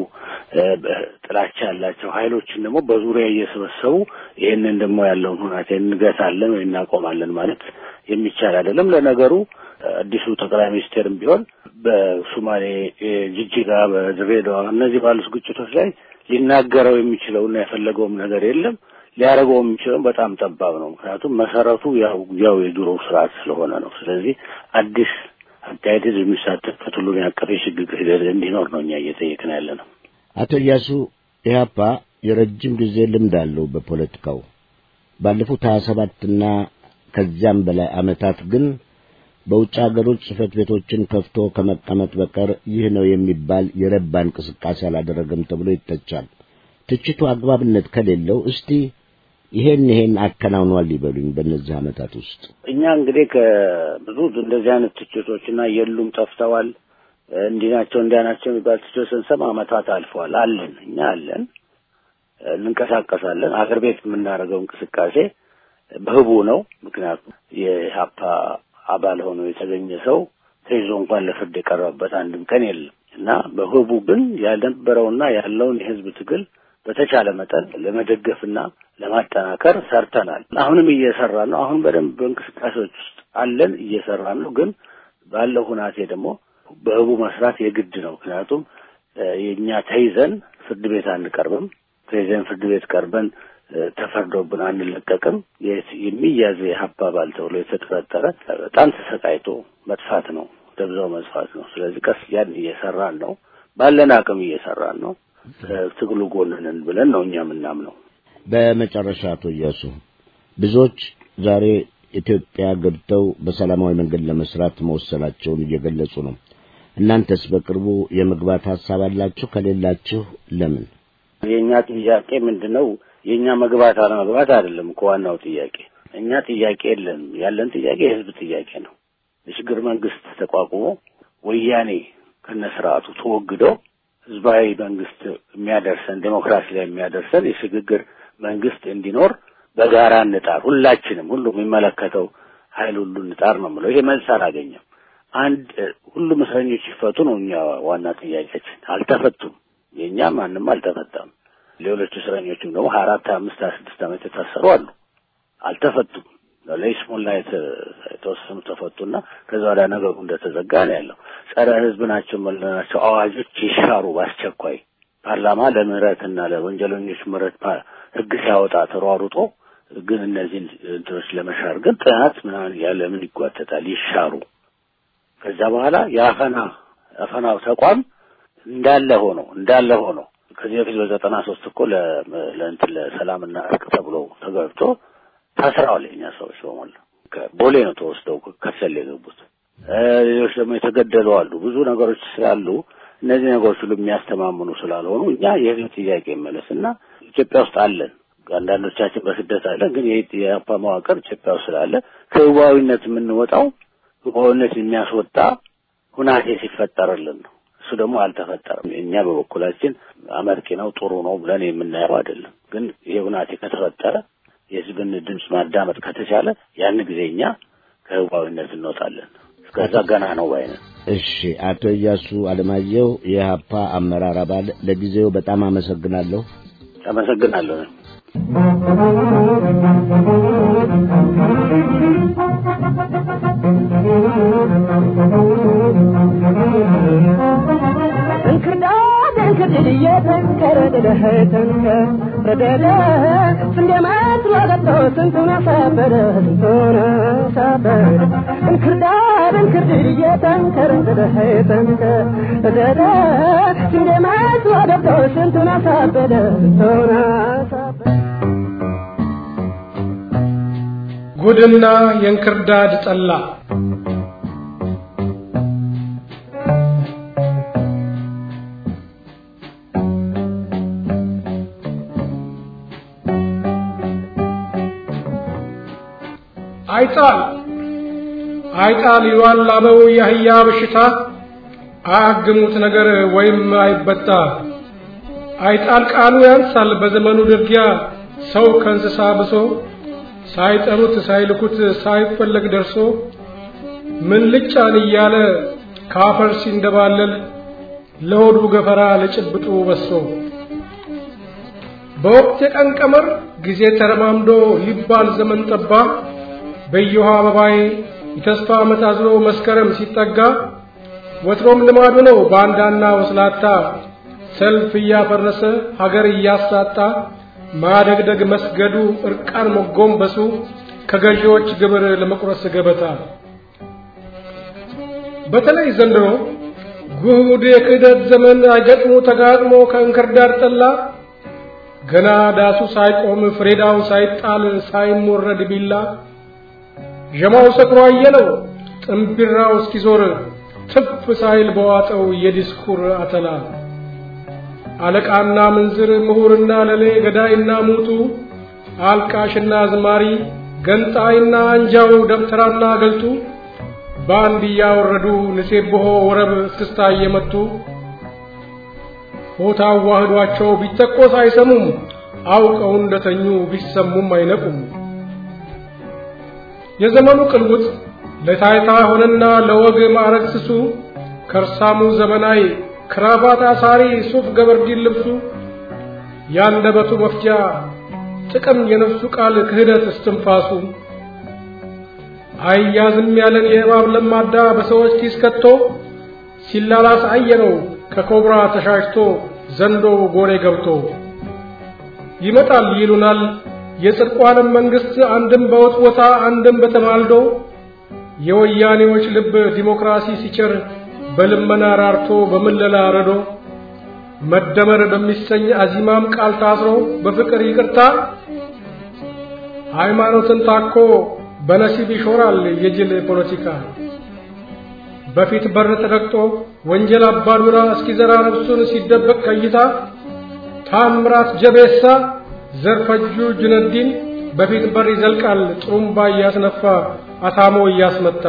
ጥላቻ ያላቸው ኃይሎችን ደግሞ በዙሪያ እየሰበሰቡ ይሄንን ደግሞ ያለውን ሁኔታ እንገታለን ወይ እናቆማለን ማለት የሚቻል አይደለም። ለነገሩ አዲሱ ጠቅላይ ሚኒስትርም ቢሆን በሶማሌ ጅጅጋ በድሬዳዋ እነዚህ ባሉት ግጭቶች ላይ ሊናገረው የሚችለውና የፈለገውም ነገር የለም ሊያረጋው የሚችለው በጣም ጠባብ ነው። ምክንያቱም መሰረቱ ያው ያው የድሮ ስርዓት ስለሆነ ነው። ስለዚህ አዲስ አካሄድ የሚሳተፍ ሁሉን ያቀፈ ሽግግር ሂደት እንዲኖር ነው እኛ እየጠየቅን ያለነው። አቶ ኢያሱ ኢህአፓ የረጅም ጊዜ ልምድ አለው በፖለቲካው ባለፉት ሀያ ሰባት እና ከዚያም በላይ አመታት ግን በውጭ ሀገሮች ጽፈት ቤቶችን ከፍቶ ከመቀመጥ በቀር ይህ ነው የሚባል የረባ እንቅስቃሴ አላደረገም ተብሎ ይተቻል። ትችቱ አግባብነት ከሌለው እስቲ ይሄን ይሄን አከናውኗል ይበሉኝ በእነዚህ አመታት ውስጥ። እኛ እንግዲህ ከብዙ እንደዚህ አይነት ትችቶችና የሉም ጠፍተዋል እንዲናቸው እንዲያናቸው የሚባል ትችቶች ስንሰማ አመታት አልፈዋል። አለን እኛ አለን እንንቀሳቀሳለን። አገር ቤት የምናደርገው እንቅስቃሴ በህቡ ነው። ምክንያቱም የኢህአፓ አባል ሆኖ የተገኘ ሰው ተይዞ እንኳን ለፍርድ የቀረበበት አንድም ቀን የለም እና በህቡ ግን ያልነበረውና ያለውን የህዝብ ትግል በተቻለ መጠን ለመደገፍና ለማጠናከር ሰርተናል። አሁንም እየሰራን ነው። አሁን በደንብ በእንቅስቃሴዎች ውስጥ አለን እየሰራን ነው። ግን ባለው ሁናቴ ደግሞ በህቡ መስራት የግድ ነው። ምክንያቱም የኛ ተይዘን ፍርድ ቤት አንቀርብም። ተይዘን ፍርድ ቤት ቀርበን ተፈርዶብን አንለቀቅም። የሚያዝ የኢህአፓ አባል ተብሎ የተጠረጠረ በጣም ተሰቃይቶ መጥፋት ነው፣ ደብዛው መጥፋት ነው። ስለዚህ ቀስ ያን እየሰራን ነው። ባለን አቅም እየሰራን ነው። ትግሉ ጎንነን ብለን ነው እኛ ምናምነው። በመጨረሻ አቶ ኢያሱ ብዙዎች ዛሬ ኢትዮጵያ ገብተው በሰላማዊ መንገድ ለመስራት መወሰናቸውን እየገለጹ ነው። እናንተስ በቅርቡ የመግባት ሐሳብ አላችሁ? ከሌላችሁ ለምን? የኛ ጥያቄ ምንድነው? የኛ መግባት አለመግባት አይደለም እኮ ዋናው ጥያቄ። እኛ ጥያቄ የለም። ያለን ጥያቄ የህዝብ ጥያቄ ነው። የሽግግር መንግስት ተቋቁሞ ወያኔ ከነስርዓቱ ተወግዶ ህዝባዊ መንግስት የሚያደርሰን ዲሞክራሲ ላይ የሚያደርሰን የሽግግር መንግስት እንዲኖር በጋራ እንጣር። ሁላችንም ሁሉ የሚመለከተው ኃይል ሁሉ እንጣር ነው ማለት። ይሄ መልስ አላገኘም። አንድ ሁሉም እስረኞች ይፈቱ ነው እኛ ዋና ጥያቄያችን። አልተፈቱም። የኛ ማንንም አልተፈታም። ሌሎች እስረኞችም ደግሞ አራት አምስት ስድስት ዓመት የታሰሩ አሉ፣ አልተፈቱም። ለይስሙላ የተወሰኑ ተፈቱና ከዛ ወዲያ ነገሩ እንደተዘጋ ነው ያለው። ጸረ ህዝብ ናቸው መለናቸው አዋጆች ይሻሩ በአስቸኳይ። ፓርላማ ለምህረትና ለወንጀለኞች ምህረት ህግ ሲያወጣ ተሯሩጦ ግን እነዚህ እንትኖች ለመሻር ግን ጥናት ምናምን ያለ ምን ይጓተታል? ይሻሩ። ከዛ በኋላ ያፈና አፈናው ተቋም እንዳለ ሆኖ እንዳለ ሆኖ ከዚህ በፊት በዘጠና ሶስት እኮ ለእንትን ለሰላምና እርቅ ተብሎ ተገብቶ ታስረዋል የኛ ሰዎች በሞላ ከቦሌ ነው ተወስደው ከሰል የገቡት። ሌሎች ደግሞ የተገደሉ አሉ። ብዙ ነገሮች ስላሉ እነዚህ ነገሮች ሁሉ የሚያስተማምኑ ስላልሆኑ እኛ የህዝብ ጥያቄ መለስና ኢትዮጵያ ውስጥ አለን። አንዳንዶቻችን በስደት አለን። ግን የኢትዮጵያ መዋቅር ኢትዮጵያ ውስጥ ስላለ ከህዋዊነት የምንወጣው ህዋዊነት የሚያስወጣ ሁናቴ ሲፈጠርልን ነው። እሱ ደግሞ አልተፈጠረም። እኛ በበኩላችን አመርቂ ነው ጥሩ ነው ብለን የምናየው አይደለም። ግን ይሄ ሁናቴ ከተፈጠረ የህዝብን ድምጽ ማዳመጥ ከተቻለ ያን ጊዜኛ ከህዋዊነት እንወጣለን። እስከዛ ገና ነው ባይነ። እሺ አቶ ኢያሱ አለማየሁ የኢህአፓ አመራር አባል፣ ለጊዜው በጣም አመሰግናለሁ። አመሰግናለሁ። እንክርዳድ የተንከረ ደደህተንከ ረደደ ስንደማት ወደቶ ስንቱን አሳበደ ስንቱን አሳበደ እንክርዳድ እንክርድድ የተንከረ ደደህተንከ ረደደ ስንደማት ወደቶ ስንቱን አሳበደ ስንቱን አሳበደ ጉድና የእንክርዳድ ጠላ አይጣል አይጣል ይዋል አበው ያህያ በሽታ አያግሙት ነገር ወይም አይበጣ አይጣል ቃሉ ያንሳል በዘመኑ ድርጊያ ሰው ከእንስሳ ብሶ ሳይጠሩት ሳይልኩት ሳይፈለግ ደርሶ ምን ልጫን እያለ ካፈር ሲንደባለል ለሆዱ ገፈራ ለጭብጡ በሶ በወቅት የቀን ቀመር ጊዜ ተረማምዶ ሊባል ዘመን ጠባ በየውሃ አበባይ የተስፋ መታዝሎ መስከረም ሲጠጋ ወትሮም ልማዱ ነው ባንዳና ወስላታ ሰልፍ እያፈረሰ ሀገር እያሳጣ ማደግደግ መስገዱ እርቃን መጎንበሱ ከገዢዎች ግብር ለመቁረስ ገበታ በተለይ ዘንድሮ ጉድ የክደት ዘመን አገጥሞ ተጋጥሞ ከእንክርዳድ ጠላ ገና ዳሱ ሳይቆም ፍሬዳው ሳይጣል ሳይሞረድ ቢላ ጀማው ሰክሮ አየለው ጥምብራው እስኪዞር ትፍ ሳይል በዋጠው የዲስኩር አተላ አለቃና ምንዝር ምሁርና ለሌ ገዳይና ሙቱ አልቃሽና ዝማሪ ገንጣይና አንጃው ደብተራና ገልጡ ባንድ ያወረዱ ንሴብሖ ወረብ እስክስታ እየመቱ ሆታ ዋህዷቸው ቢተቆስ አይሰሙም አውቀው እንደተኙ ቢሰሙም አይነቁም የዘመኑ ቅልውጥ ለታይታ ሆነና ለወግ ማዕረግ ስሱ ከርሳሙ ዘመናዊ ክራባት አሳሪ ሱፍ ገበርዲን ልብሱ ያንደበቱ መፍጃ ጥቅም የነፍሱ ቃል ክህደት እስትንፋሱ አያዝም ያለን የእባብ ለማዳ በሰዎች ኪስ ከቶ ሲላላስ አየነው ከኮብራ ተሻሽቶ ዘንዶ ጎሬ ገብቶ ይመጣል ይሉናል የጽድቋንም መንግስት አንድም በወጥወታ አንድም በተማልዶ የወያኔዎች ልብ ዲሞክራሲ ሲቸር በልመና ራርቶ በመለላ ረዶ መደመር በሚሰኝ አዚማም ቃል ታስሮ በፍቅር ይቅርታ ሃይማኖትን ታኮ በነሲብ ይሾራል የጅል ፖለቲካ በፊት በር ተረግጦ ወንጀል አባዱራ እስኪዘራ ነፍሱን ሲደበቅ ከይታ ታምራት ጀቤሳ ዘርፈጁ ጁነዲን በፊት በር ይዘልቃል ጥሩምባ ያስነፋ አታሞ ያስመታ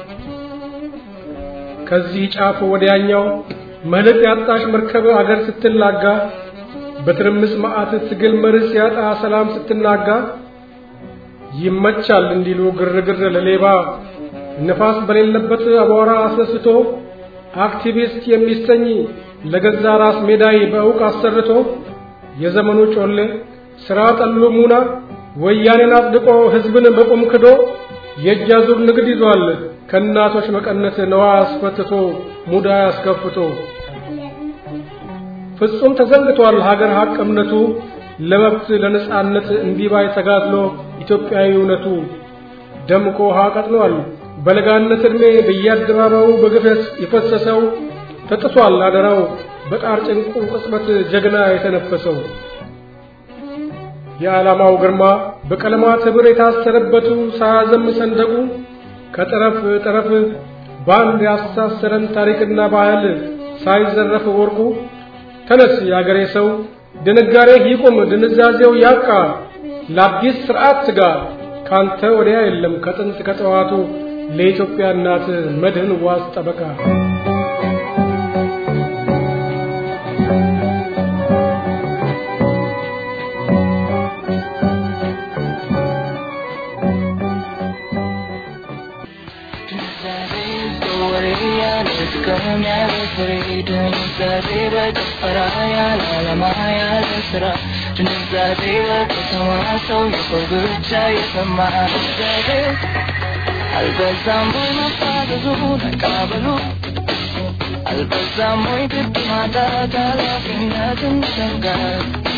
ከዚህ ጫፍ ወዲያኛው መልክ ያጣሽ መርከብ አገር ስትላጋ በትርምስ ማአት ትግል መርስ ያጣ ሰላም ስትናጋ ይመቻል እንዲሉ ግርግር ለሌባ ነፋስ በሌለበት አቧራ አስነስቶ አክቲቪስት የሚሰኝ ለገዛ ራስ ሜዳይ በእውቅ አሰርቶ የዘመኑ ጮሌ ስራ ጠሉ ሙና ወያኔን አጽድቆ ህዝብን በቁም ክዶ የጃዙር ንግድ ይዟል ከናቶች መቀነት ነዋ አስፈትቶ ሙዳ ያስከፍቶ ፍጹም ተዘንግቷል ሀገር ሀቅ እምነቱ ለመብት ለነጻነት እንዲባይ ተጋድሎ ኢትዮጵያዊነቱ ደምቆ ሀቀጥሏል በለጋነት እድሜ በየአደባባዩ በግፈት የፈሰሰው ተጥሷል አደራው በጣር ጭንቁ ቅጽበት ጀግና የተነፈሰው የዓላማው ግርማ በቀለማት ህብር የታሰረበቱ ሳያዘም ሰንደቁ ከጠረፍ ጠረፍ ባንድ ያስተሳሰረን ታሪክና ባህል ሳይዘረፍ ወርቁ ተነስ ያገሬ ሰው ድንጋሬ ይቆም ድንዛዜው ያቃ ለአዲስ ስርዓት ስጋ ካንተ ወዲያ የለም ከጥንት ከጠዋቱ ለኢትዮጵያ እናት መድህን ዋስ ጠበቃ አልበዛም ወይ ግድ ማጣት ኃላፊነትን መሸከም